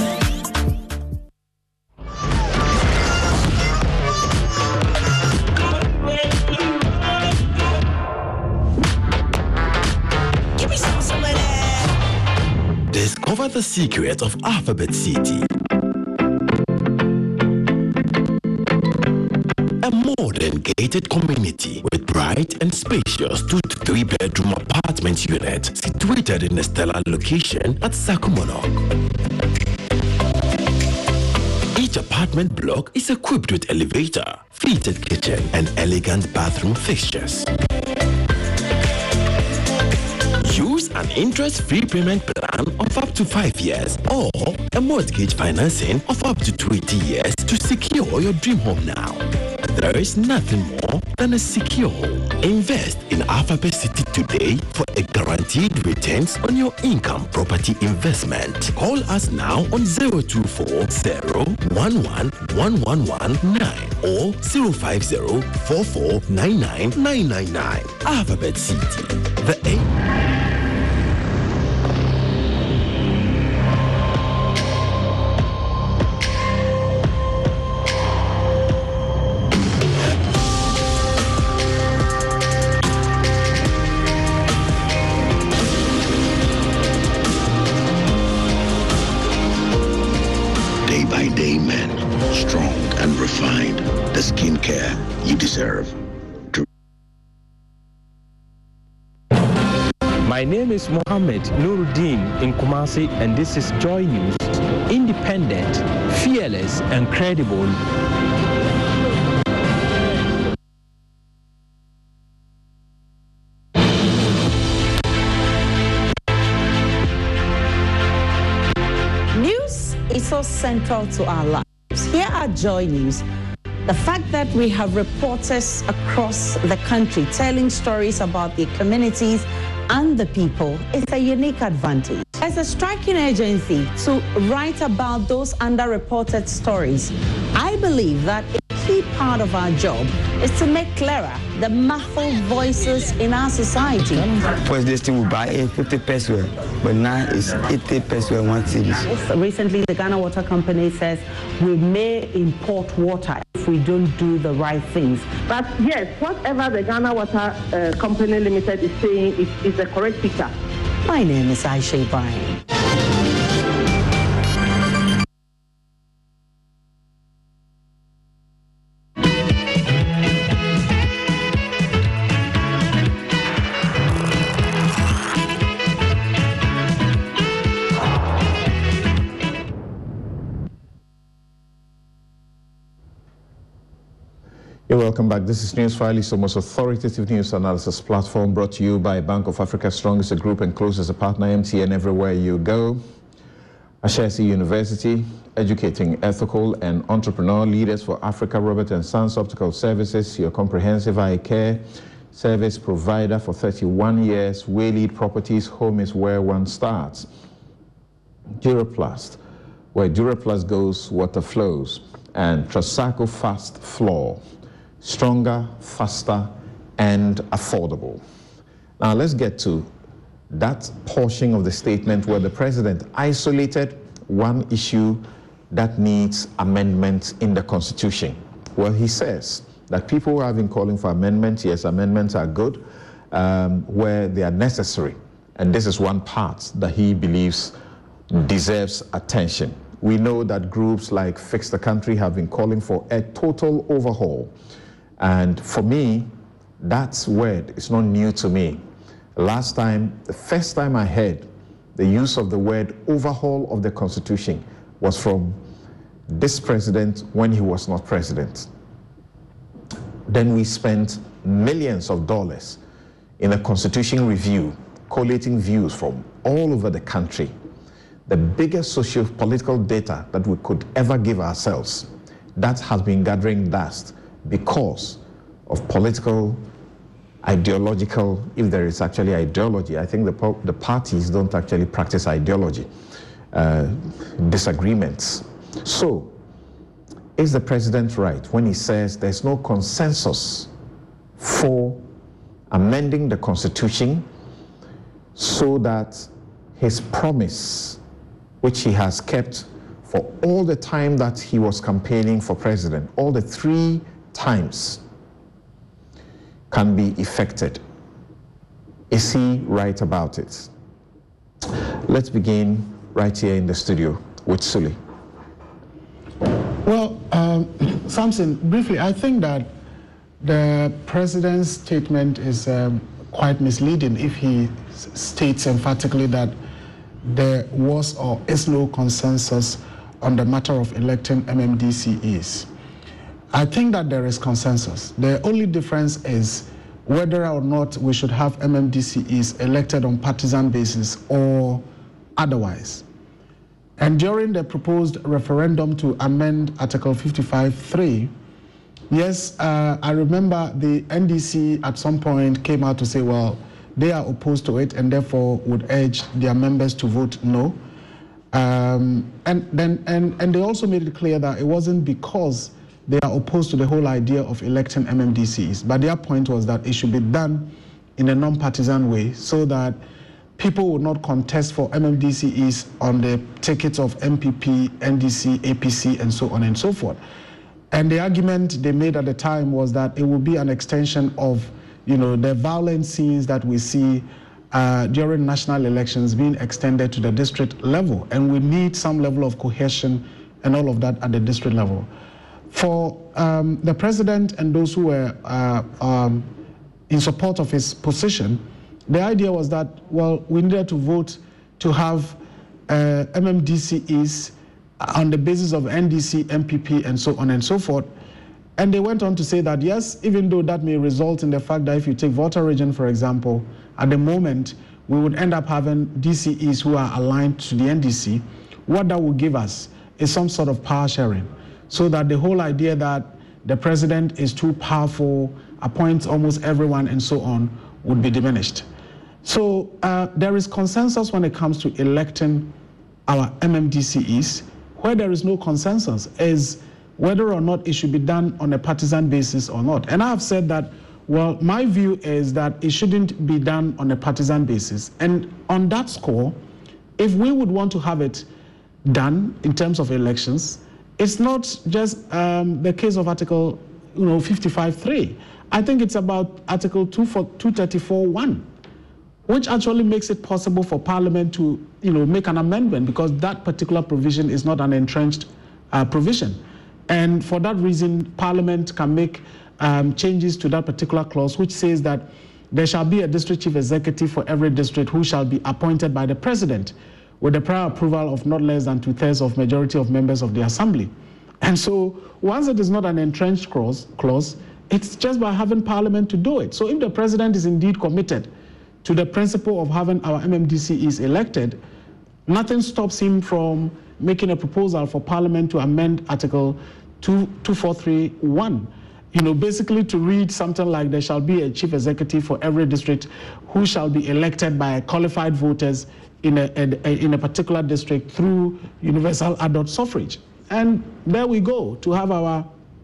S13: Discover the secret of Alphabet City. A modern gated community with bright and spacious two to three bedroom apartment unit situated in a stellar location at Sakumonok. Each apartment block is equipped with elevator, fitted kitchen, and elegant bathroom fixtures. Use an interest-free payment plan of up to five years or a mortgage financing of up to twenty years to secure your dream home now. There is nothing more than a secure home. Invest in Alphabet City today for a guaranteed returns on your income property investment. Call us now on zero two four zero one one one one one nine or zero five zero four four nine nine nine nine nine. Alphabet City. The A.
S14: You deserve.
S15: My name is Mohammed Nuruddin in Kumasi, and this is Joy News. Independent, fearless, and credible.
S16: News is so central to our lives. Here are Joy News. The fact that we have reporters across the country telling stories about the communities and the people is a unique advantage. As a striking agency to write about those underreported stories, I believe that a key part of our job is to make clearer the muffled voices in our society.
S17: First, this thing will buy a fifty peso, but now it's eighty peso one series.
S16: Recently, the Ghana Water Company says we may import water if we don't do the right things.
S18: But yes, whatever the Ghana Water uh, Company Limited is saying is, is the correct picture.
S16: My name is Aisha Ibrahim.
S3: You're welcome back. This is Newsfile, it's the most authoritative news analysis platform brought to you by Bank of Africa, strongest a group and closest a partner, M T N everywhere you go. Ashesi University, educating ethical and entrepreneurial leaders for Africa. Robert and Sons Optical Services, your comprehensive eye care service provider for thirty-one years. Waylead Properties, home is where one starts. Duraplast, where Duraplast goes, water flows. And Trasaco Fast Floor, stronger, faster, and affordable. Now let's get to that portion of the statement where the president isolated one issue that needs amendment in the Constitution. Well, he says that people who have been calling for amendments, yes, amendments are good, um, where they are necessary. And this is one part that he believes deserves attention. We know that groups like Fix the Country have been calling for a total overhaul. And for me, that word is not new to me. Last time, the first time I heard the use of the word overhaul of the Constitution was from this president when he was not president. Then we spent millions of dollars in a Constitution review, collating views from all over the country. The biggest socio-political data that we could ever give ourselves, that has been gathering dust because of political, ideological, if there is actually ideology. I think the, the parties don't actually practice ideology, uh, disagreements. So, is the president right when he says there's no consensus for amending the Constitution so that his promise, which he has kept for all the time that he was campaigning for president, all the three times, can be effected? Is he right about it? Let's begin right here in the studio with Suli.
S4: Well, um, Samson, briefly, I think that the president's statement is um, quite misleading if he s- states emphatically that there was or is no consensus on the matter of electing M M D C Es. I think that there is consensus. The only difference is whether or not we should have M M D C Es elected on partisan basis or otherwise. And during the proposed referendum to amend Article fifty-five three, yes, uh, I remember the N D C at some point came out to say, well, they are opposed to it and therefore would urge their members to vote no. Um, and then and, and they also made it clear that it wasn't because they are opposed to the whole idea of electing M M D C Es, but their point was that it should be done in a non-partisan way so that people would not contest for M M D C Es on the tickets of M P P, N D C, A P C, and so on and so forth. And the argument they made at the time was that it would be an extension of, you know, the violent scenes that we see uh, during national elections being extended to the district level. And we need some level of cohesion and all of that at the district level. For um, the president and those who were uh, um, in support of his position, the idea was that, well, we needed to vote to have uh, M M D C Es on the basis of N D C, M P P, and so on and so forth. And they went on to say that, yes, even though that may result in the fact that if you take Volta region, for example, at the moment, we would end up having D C Es who are aligned to the N D C. What that will give us is some sort of power sharing, so that the whole idea that the president is too powerful, appoints almost everyone, and so on, would be diminished. So uh, there is consensus when it comes to electing our M M D C Es. Where there is no consensus is whether or not it should be done on a partisan basis or not. And I have said that, well, my view is that it shouldn't be done on a partisan basis. And on that score, if we would want to have it done in terms of elections, it's not just um, the case of Article, you know, fifty-five three. I think it's about Article two thirty-four one, which actually makes it possible for Parliament to, you know, make an amendment, because that particular provision is not an entrenched uh, provision. And for that reason, Parliament can make um, changes to that particular clause, which says that there shall be a district chief executive for every district who shall be appointed by the president with the prior approval of not less than two-thirds of majority of members of the assembly. And so once it is not an entrenched clause, clause, it's just by having Parliament to do it. So if the president is indeed committed to the principle of having our M M D C Es elected, nothing stops him from making a proposal for Parliament to amend Article two forty-three one. You know, basically to read something like there shall be a chief executive for every district who shall be elected by qualified voters in a, a, in a particular district through universal adult suffrage. And there we go, to have our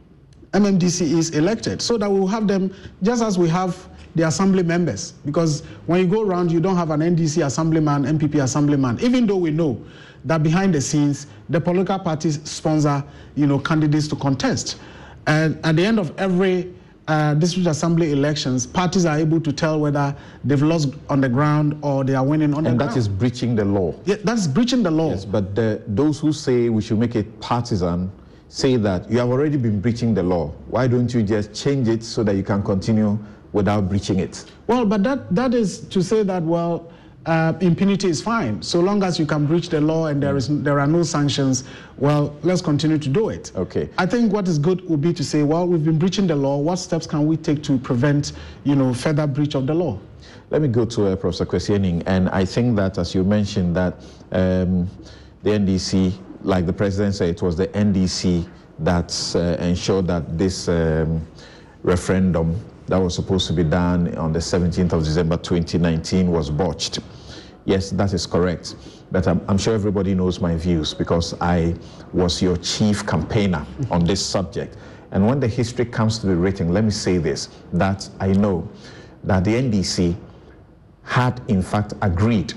S4: M M D C Es elected, so that we'll have them just as we have the assembly members. Because when you go around, you don't have an N D C assemblyman, N P P assemblyman, even though we know that behind the scenes, the political parties sponsor, you know, candidates to contest. And at the end of every uh, district assembly elections, parties are able to tell whether they've lost on the ground or they are winning on
S3: and
S4: the ground.
S3: And that is breaching the law.
S4: Yeah, that's breaching the law.
S3: Yes, but the, those who say we should make it partisan say that you have already been breaching the law. Why don't you just change it so that you can continue without breaching it?
S4: Well, but that that is to say that, well, uh, impunity is fine. So long as you can breach the law and there is there are no sanctions, well, let's continue to do it.
S3: Okay.
S4: I think what is good would be to say, well, we've been breaching the law. What steps can we take to prevent, you know, further breach of the law?
S3: Let me go to uh, Professor Kwesi Aning, and I think that, as you mentioned, that um, the N D C, like the president said, it was the N D C that uh, ensured that this um, referendum that was supposed to be done on the seventeenth of December twenty nineteen was botched. Yes, that is correct. But I'm, I'm sure everybody knows my views because I was your chief campaigner on this subject. And when the history comes to be written, let me say this, that I know that the N D C had in fact agreed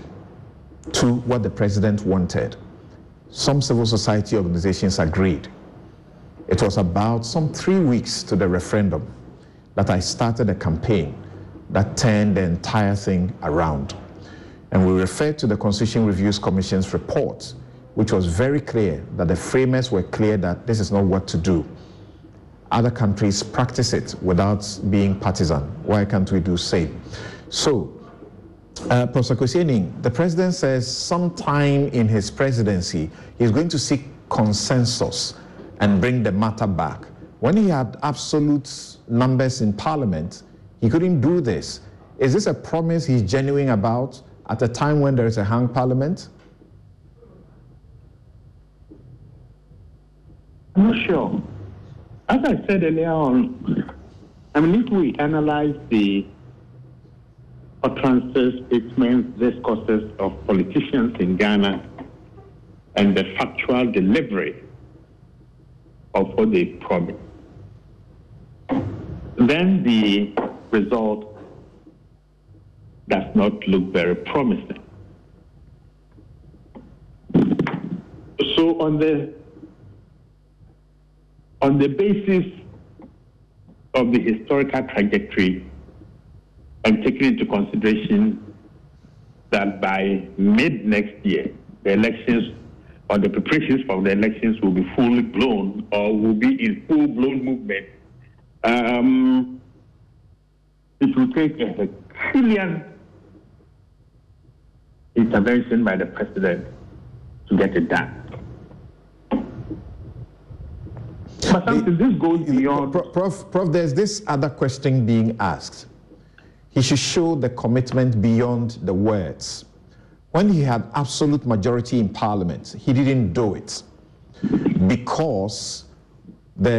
S3: to what the president wanted. Some civil society organizations agreed. It was about some three weeks to the referendum that I started a campaign that turned the entire thing around. And we referred to the Constitution Reviews Commission's report, which was very clear that the framers were clear that this is not what to do. Other countries practice it without being partisan. Why can't we do same? So, uh, Professor Kwesi Aning, the president says sometime in his presidency, he's going to seek consensus and bring the matter back. When he had absolute numbers in Parliament, he couldn't do this. Is this a promise he's genuine about at a time when there is a hung Parliament?
S8: I'm not sure. As I said earlier on, I mean, if we analyze the utterances, statements, discourses of politicians in Ghana and the factual delivery of what they promised, then the result does not look very promising. So on the on the basis of the historical trajectory, and taking into consideration that by mid next year, the elections or the preparations for the elections will be fully blown or will be in full-blown movement, um, it will take a trillion intervention by the president to get it done. But something, this goes beyond...
S3: Prof, Prof, there's this other question being asked. He should show the commitment beyond the words. When he had absolute majority in Parliament, he didn't do it because the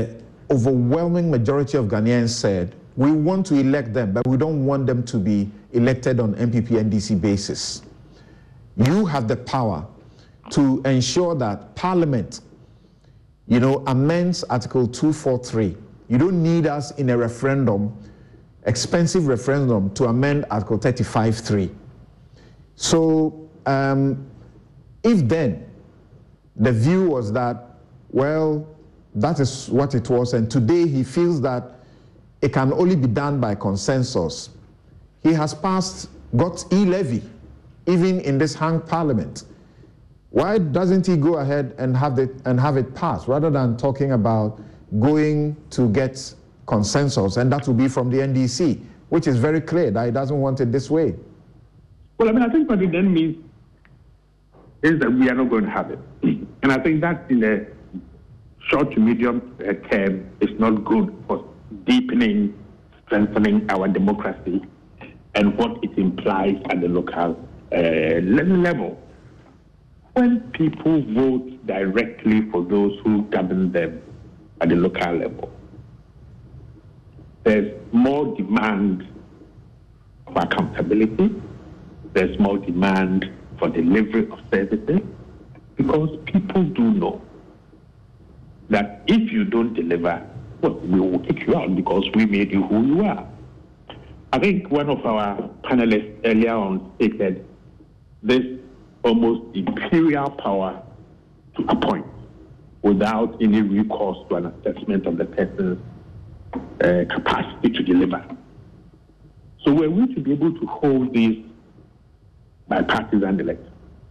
S3: overwhelming majority of Ghanaians said, we want to elect them, but we don't want them to be elected on N P P N D C basis. You have the power to ensure that Parliament, you know, amends Article two forty-three. You don't need us in a referendum, expensive referendum, to amend Article thirty-five point three. So um, if then the view was that, well, that is what it was, and today he feels that it can only be done by consensus, he has passed, got e-levy, even in this hung parliament. Why doesn't he go ahead and have it, and have it passed, rather than talking about going to get consensus, and that will be from the N D C, which is very clear that he doesn't want it this way?
S8: Well, I mean, I think what it then means is that we are not going to have it. And I think that in the short to medium term is not good for deepening, strengthening our democracy and what it implies at the local uh, level. When people vote directly for those who govern them at the local level, there's more demand for accountability, there's more demand for delivery of services, because people do know that if you don't deliver, well, we will kick you out because we made you who you are. I think one of our panelists earlier on stated this almost imperial power to appoint without any recourse to an assessment of the person's uh, capacity to deliver. So were we to be able to hold these bipartisan elections,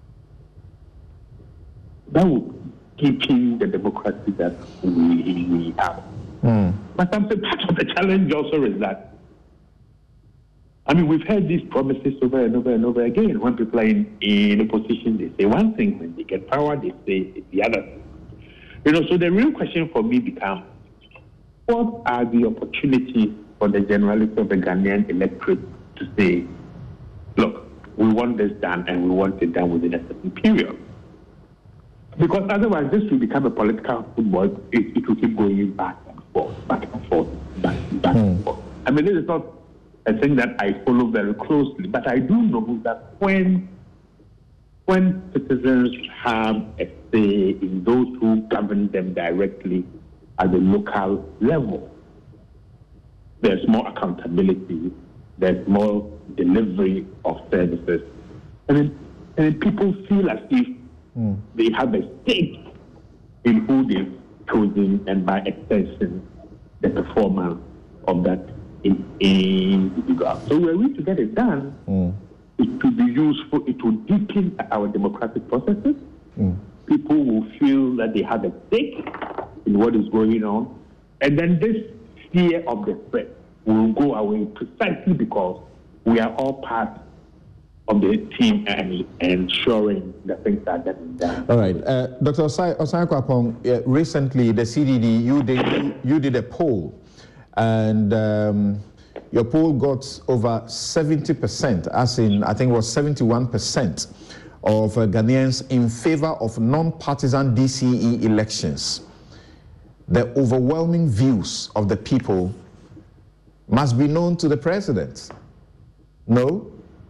S8: that would deepen the democracy that we, we have. Mm. But something part of the challenge also is that, I mean, we've heard these promises over and over and over again. When people are in, in opposition, they say one thing. When they get power, they say the other thing. You know, so the real question for me becomes, what are the opportunities for the generality of the Ghanaian electorate to say, look, we want this done and we want it done within a certain period? Because otherwise, this will become a political football. It, it will keep going back and forth, back and forth, back, back mm. and forth. I mean, this is not a thing that I follow very closely, but I do know that when when citizens have a say in those who govern them directly at the local level, there's more accountability, there's more delivery of services. And then, and then people feel as if mm. they have a stake in who they've chosen, and by extension, the performance of that individual. So were we to get it done, mm. it will be useful, it will deepen our democratic processes. Mm. People will feel that they have a stake in what is going on. And then this fear of the threat will go away precisely because we are all part of the team and ensuring that things are getting done.
S3: All right. Uh, Doctor Osai Kwapong, uh, recently the C D D, you did, you, you did a poll, and um, your poll got over seventy percent, as in, I think it was seventy-one percent of uh, Ghanaians in favor of non-partisan D C E elections. The overwhelming views of the people must be known to the president. No?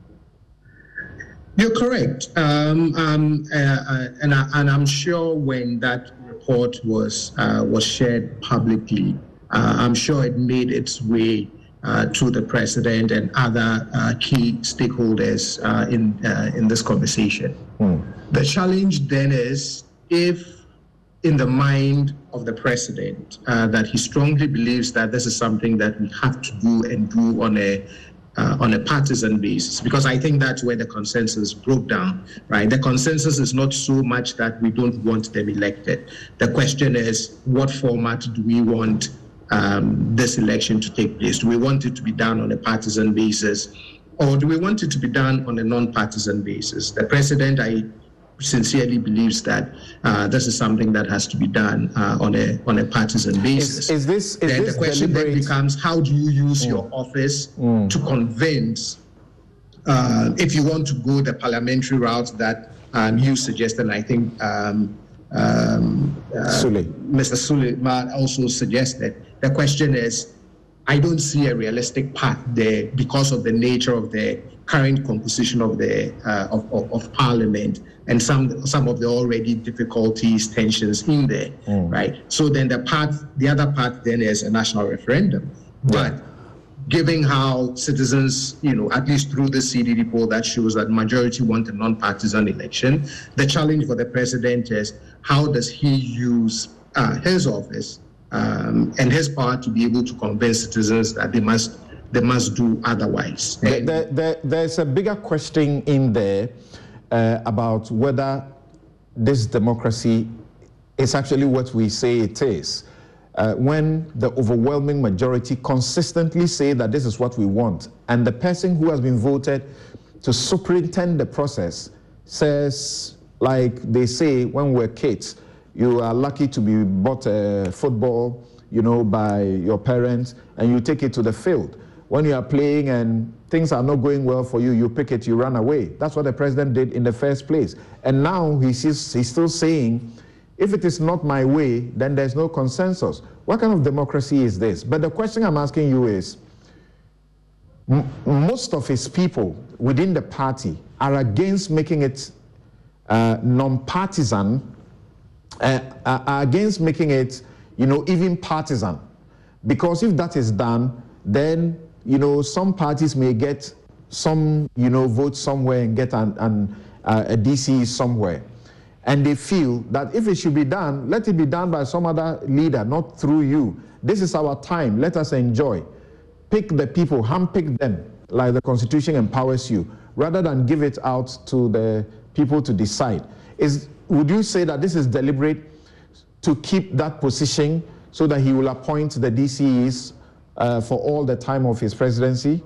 S6: You're correct. Um, um, uh, uh, and, I, and I'm sure when that report was, uh, was shared publicly, uh, I'm sure it made its way uh, to the president and other uh, key stakeholders uh, in, uh, in this conversation. Hmm. The challenge then is, if in the mind of the president uh, that he strongly believes that this is something that we have to do and do on a Uh, on a partisan basis, because I think that's where the consensus broke down, right? The consensus is not so much that we don't want them elected. The question is, what format do we want um, this election to take place? Do we want it to be done on a partisan basis, or do we want it to be done on a non-partisan basis? The president, I sincerely believes that uh, this is something that has to be done uh, on a on a partisan basis.
S3: Is, is this is
S6: then
S3: this
S6: the question
S3: deliberate?
S6: then becomes, how do you use mm. your office mm. to convince, uh, if you want to go the parliamentary route that um, you suggested, and I think um, um, uh,
S3: Sule.
S6: Mister Suleiman also suggested. The question is, I don't see a realistic path there because of the nature of the current composition of the uh, of, of, of Parliament and some some of the already difficulties, tensions in there, mm. right? So then the part, the other part then is a national referendum. But yeah. given how citizens, you know, at least through the C D D poll that shows that majority want a non-partisan election, the challenge for the president is how does he use uh, his office um, and his power to be able to convince citizens that they must they must do otherwise.
S3: There, there, there, there's a bigger question in there uh, about whether this democracy is actually what we say it is. Uh, when the overwhelming majority consistently say that this is what we want, and the person who has been voted to superintend the process says, like they say when we're kids, you are lucky to be bought a football, you know, by your parents, and you take it to the field. When you are playing and things are not going well for you, you pick it, you run away. That's what the president did in the first place. And now he's, he's still saying, if it is not my way, then there's no consensus. What kind of democracy is this? But the question I'm asking you is, m most of his people within the party are against making it uh, non-partisan, uh, are against making it, you know, even partisan. Because if that is done, then, you know, some parties may get some, you know, votes somewhere and get an, an, uh, a D C somewhere. And they feel that if it should be done, let it be done by some other leader, not through you. This is our time. Let us enjoy. Pick the people, handpick them, like the Constitution empowers you, rather than give it out to the people to decide. Is, would you say that this is deliberate to keep that position so that he will appoint the D C Es uh, for all the time of his presidency?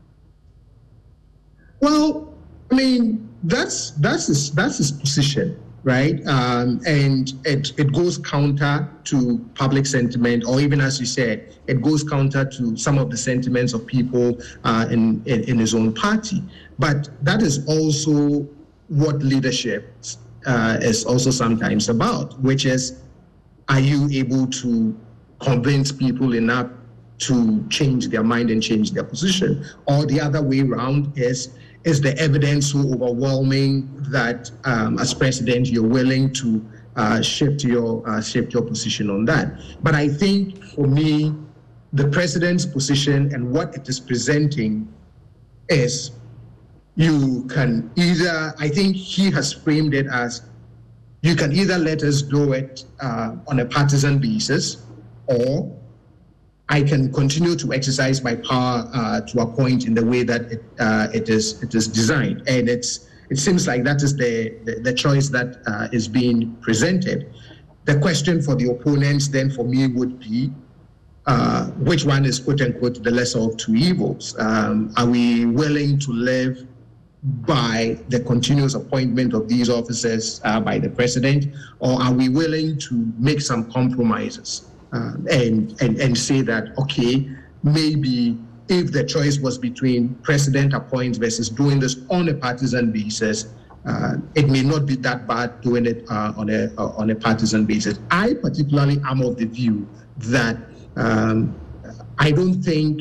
S6: Well, I mean, that's, that's, his, that's his position. Right, um, and it, it goes counter to public sentiment, or even as you said, it goes counter to some of the sentiments of people uh, in, in in his own party. But that is also what leadership uh, is also sometimes about, which is, are you able to convince people enough to change their mind and change their position? Or the other way around is, is the evidence so overwhelming that um, as president you're willing to uh, shift your uh, shift your position on that? But I think for me, the president's position and what it is presenting is, you can either, I think he has framed it as, you can either let us do it uh, on a partisan basis, or I can continue to exercise my power uh, to a point in the way that it, uh, it is it is designed, and it's it seems like that is the the, the choice that uh, is being presented. The question for the opponents then for me would be, uh, which one is quote unquote the lesser of two evils? Um, are we willing to live by the continuous appointment of these officers uh, by the president, or are we willing to make some compromises? Uh, and, and, and say that, okay, maybe if the choice was between president appoints versus doing this on a partisan basis, uh, it may not be that bad doing it uh, on, a, uh, on a partisan basis. I particularly am of the view that um, I don't think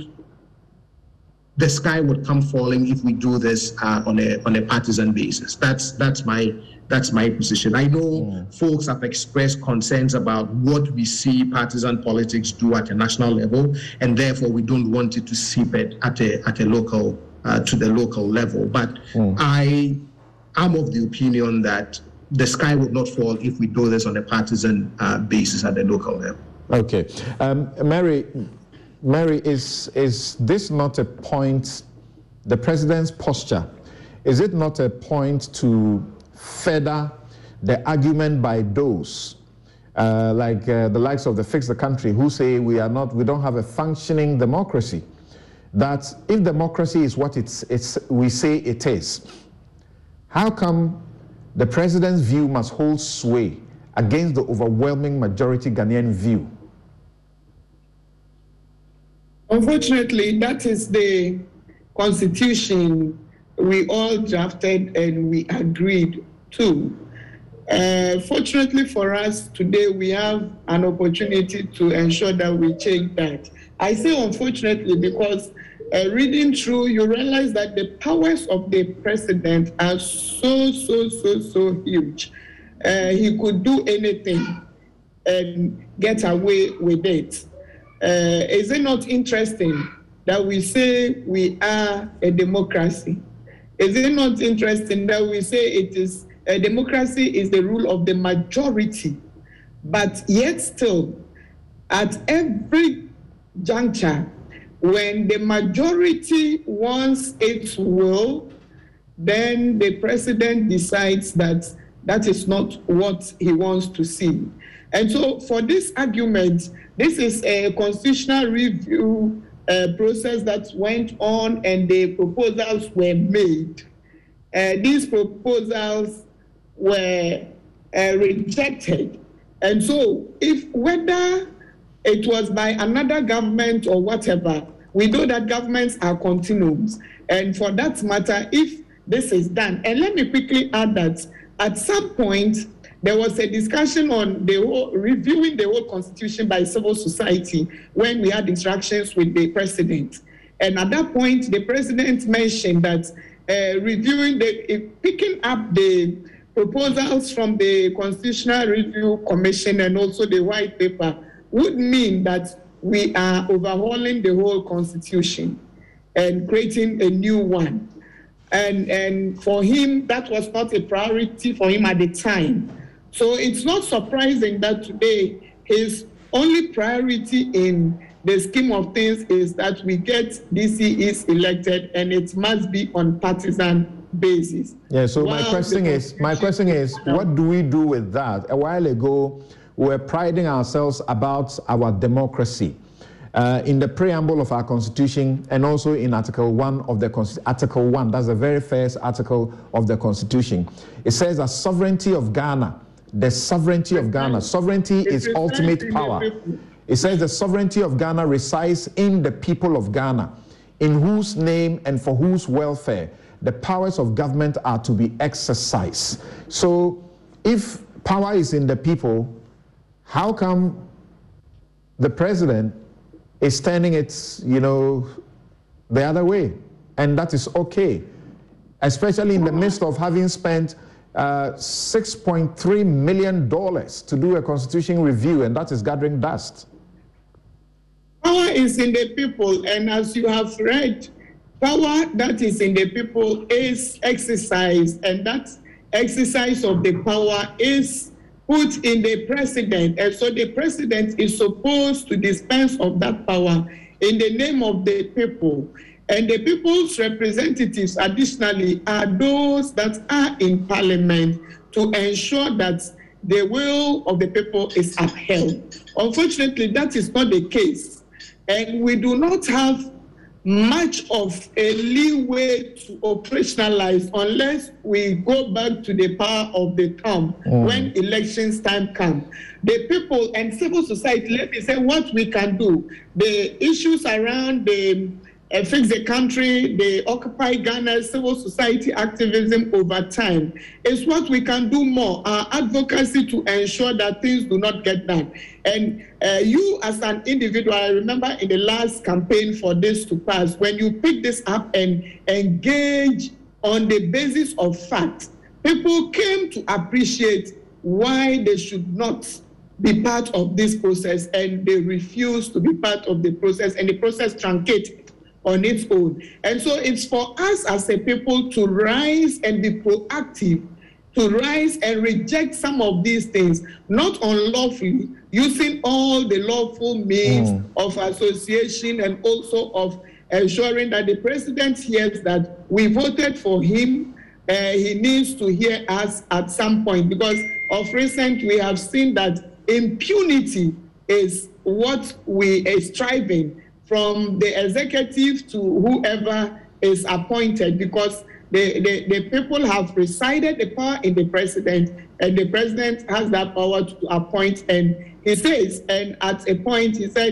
S6: the sky would come falling if we do this uh, on a on a partisan basis. That's that's my that's my position. I know mm. folks have expressed concerns about what we see partisan politics do at a national level, and therefore we don't want it to seep it at a at a local uh, to the local level. But mm. I am of the opinion that the sky would not fall if we do this on a partisan uh, basis at the local level.
S3: Okay, um, Mary. Mary, is, is this not a point, the president's posture, is it not a point to further the argument by those, uh, like uh, the likes of the Fix the Country, who say we are not, we don't have a functioning democracy, that if democracy is what it's, it's, we say it is, how come the president's view must hold sway against the overwhelming majority Ghanaian view?
S5: Unfortunately, that is the constitution we all drafted and we agreed to. Uh, fortunately for us, today we have an opportunity to ensure that we change that. I say unfortunately because uh, reading through, you realize that the powers of the president are so, so, so, so huge. Uh, he could do anything and get away with it. Uh, is it not interesting that we say we are a democracy? Is it not interesting that we say it is a democracy is the rule of the majority, but yet still, at every juncture, when the majority wants its will, then the president decides that that is not what he wants to see. And so for this argument, this is a constitutional review uh, process that went on and the proposals were made. Uh, these proposals were uh, rejected. And so if whether it was by another government or whatever, we know that governments are continuums. And for that matter, if this is done, and let me quickly add that at some point, there was a discussion on the whole, reviewing the whole constitution by civil society when we had interactions with the president. And at that point, the president mentioned that uh, reviewing the, uh, picking up the proposals from the Constitutional Review Commission and also the white paper would mean that we are overhauling the whole constitution and creating a new one. And, and for him, that was not a priority for him at the time. So it's not surprising that today his only priority in the scheme of things is that we get D C Es elected, and it must be on partisan basis.
S3: Yeah, so
S5: While
S3: my question is, my question is, what do we do with that? A while ago, we were priding ourselves about our democracy. Uh, in the preamble of our constitution and also in Article one of the Constitution, Article one, that's the very first article of the constitution. It says that sovereignty of Ghana, the sovereignty of Ghana, sovereignty is ultimate power. It says the sovereignty of Ghana resides in the people of Ghana, in whose name and for whose welfare the powers of government are to be exercised. So if power is in the people, how come the president is turning it, you know, the other way? And that is okay, especially in the midst of having spent uh, six point three million dollars to do a constitution review, and that is gathering dust.
S5: Power is in the people, and as you have read, power that is in the people is exercised, and that exercise of the power is put in the president. And so the president is supposed to dispense of that power in the name of the people. And the people's representatives, additionally, are those that are in parliament to ensure that the will of the people is upheld. Unfortunately, that is not the case. And we do not have much of a leeway to operationalize unless we go back to the power of the thumb mm. when elections time comes. The people and civil society, let me say what we can do. The issues around the uh, Fix the Country, the Occupy Ghana, civil society activism over time is what we can do more. Our advocacy to ensure that things do not get done. And uh, you as an individual, I remember in the last campaign for this to pass, when you pick this up and engage on the basis of fact, people came to appreciate why they should not be part of this process, and they refused to be part of the process, and the process truncated on its own. And so it's for us as a people to rise and be proactive, to rise and reject some of these things, not unlawfully, using all the lawful means mm. of association and also of ensuring that the president hears that we voted for him. Uh, he needs to hear us at some point, because of recent we have seen that impunity is what we are striving from the executive to whoever is appointed, because the, the, the people have resided the power in the president, and the president has that power to appoint. And he says, and at a point he said,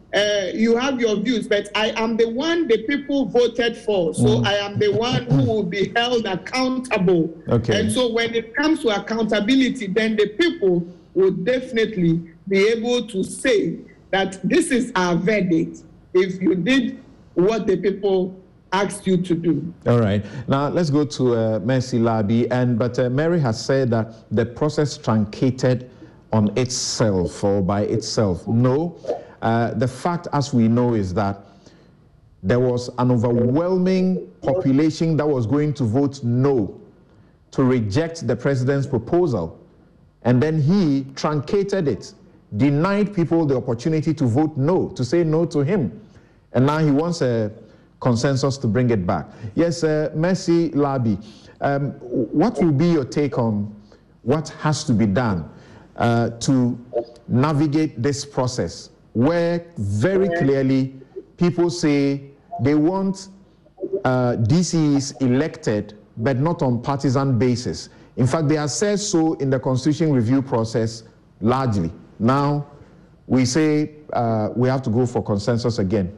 S5: uh, you have your views, but I am the one the people voted for. So mm. I am the one who will be held accountable.
S3: Okay.
S5: And so when it comes to accountability, then the people will definitely be able to say that this is our verdict if you did what the people asked you to do.
S3: All right. Now let's go to uh, Mercy Labi. And but uh, Mary has said that the process truncated on itself or by itself. No. Uh, the fact, as we know, is that there was an overwhelming population that was going to vote no, to reject the president's proposal. And then he truncated it, denied people the opportunity to vote no, to say no to him. And now he wants a consensus to bring it back. Yes, uh, Mercy Labi, um, what will be your take on what has to be done uh, to navigate this process where very clearly people say they want uh, D C Es elected but not on partisan basis? In fact, they have said so in the Constitution review process largely. Now we say uh, we have to go for consensus again.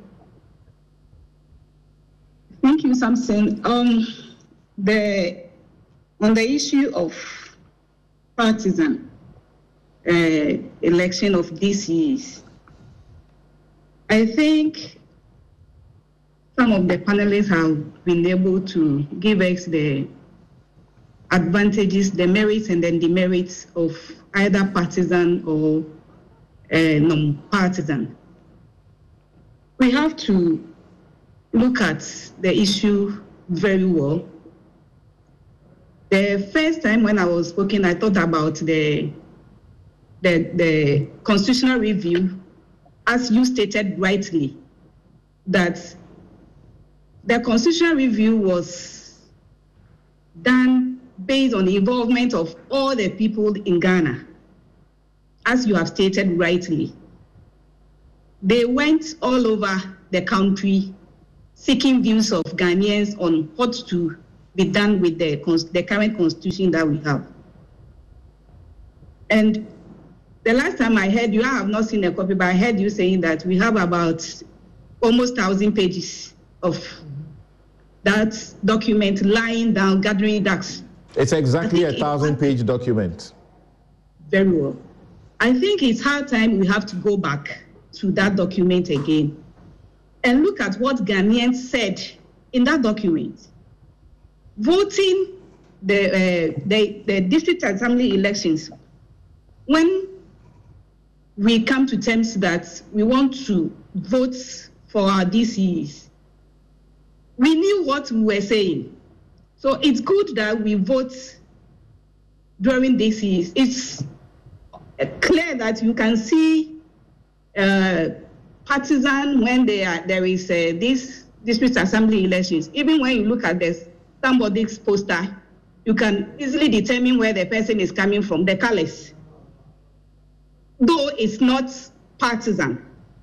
S7: Thank you, Samson. Um, the, on the issue of partisan uh, election of D C Es, I think some of the panelists have been able to give us the advantages, the merits and then demerits of either partisan or uh, non-partisan. We have to look at the issue very well. The first time when I was speaking, I thought about the, the, the constitutional review, as you stated rightly, that the constitutional review was done based on the involvement of all the people in Ghana, as you have stated rightly. They went all over the country seeking views of Ghanaians on what to be done with the, the current constitution that we have. And the last time I heard you, I have not seen a copy, but I heard you saying that we have about almost one thousand pages of that document lying down, gathering dust.
S3: It's exactly a thousand-page document.
S7: Very well. I think it's high time we have to go back to that document again and look at what Ghanaians said in that document. Voting the, uh, the, the district assembly elections, when we come to terms that we want to vote for our D C Es, we knew what we were saying. So it's good that we vote during D C Es. It's clear that you can see uh, partisan when they are, there is uh, this district assembly elections. Even when you look at this, somebody's poster, you can easily determine where the person is coming from, the colors. Though it's not partisan.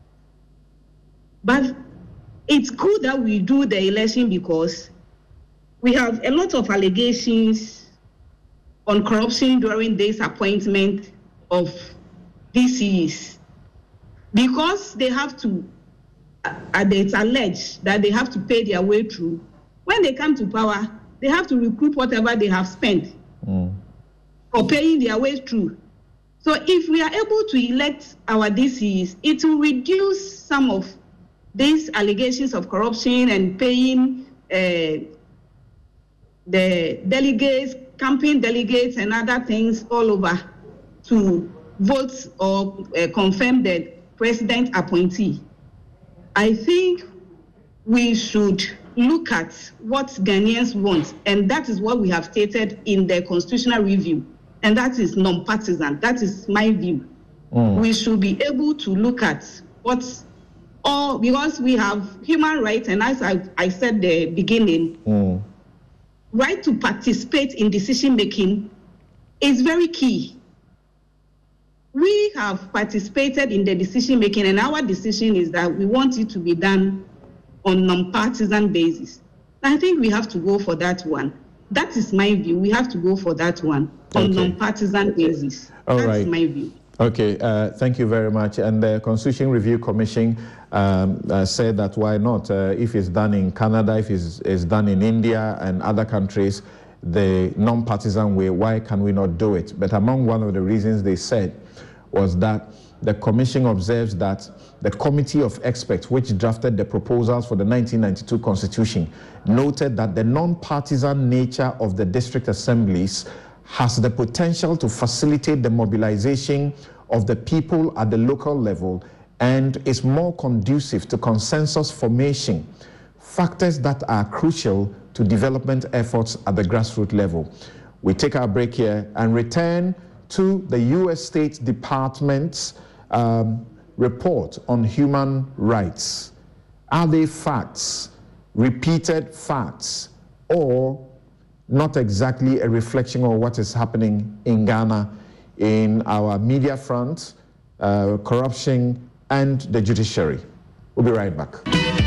S7: But it's good that we do the election because we have a lot of allegations on corruption during this appointment of D C Es. Because they have to, uh, it's alleged that they have to pay their way through. When they come to power, they have to recoup whatever they have spent mm. for paying their way through. So if we are able to elect our D C Es, it will reduce some of these allegations of corruption and paying uh, the delegates, campaign delegates and other things all over to vote or uh, confirm the president appointee. I think we should look at what Ghanaians want, and that is what we have stated in the constitutional review, and that is non-partisan. That is my view. Mm. We should be able to look at what all, because we have human rights, and as I, I said at the beginning, mm. right to participate in decision making is very key. We have participated in the decision making, and our decision is that we want it to be done on non-partisan basis. I think we have to go for that one. That is my view. We have to go for that one on okay. non-partisan basis.
S3: All
S7: That's
S3: right.
S7: my view.
S3: Okay, uh, thank you very much. And the Constitution Review Commission um, uh, said that why not? Uh, if it's done in Canada, if it's, it's done in India and other countries, the non-partisan way, why can we not do it? But among one of the reasons they said was that the commission observes that the committee of experts which drafted the proposals for the nineteen ninety-two Constitution noted that the non-partisan nature of the district assemblies has the potential to facilitate the mobilization of the people at the local level and is more conducive to consensus formation, factors that are crucial to development efforts at the grassroots level. We take our break here and return to the U S State Department's um, report on human rights. Are they facts, repeated facts, or not exactly a reflection of what is happening in Ghana in our media front, uh, corruption, and the judiciary? We'll be right back.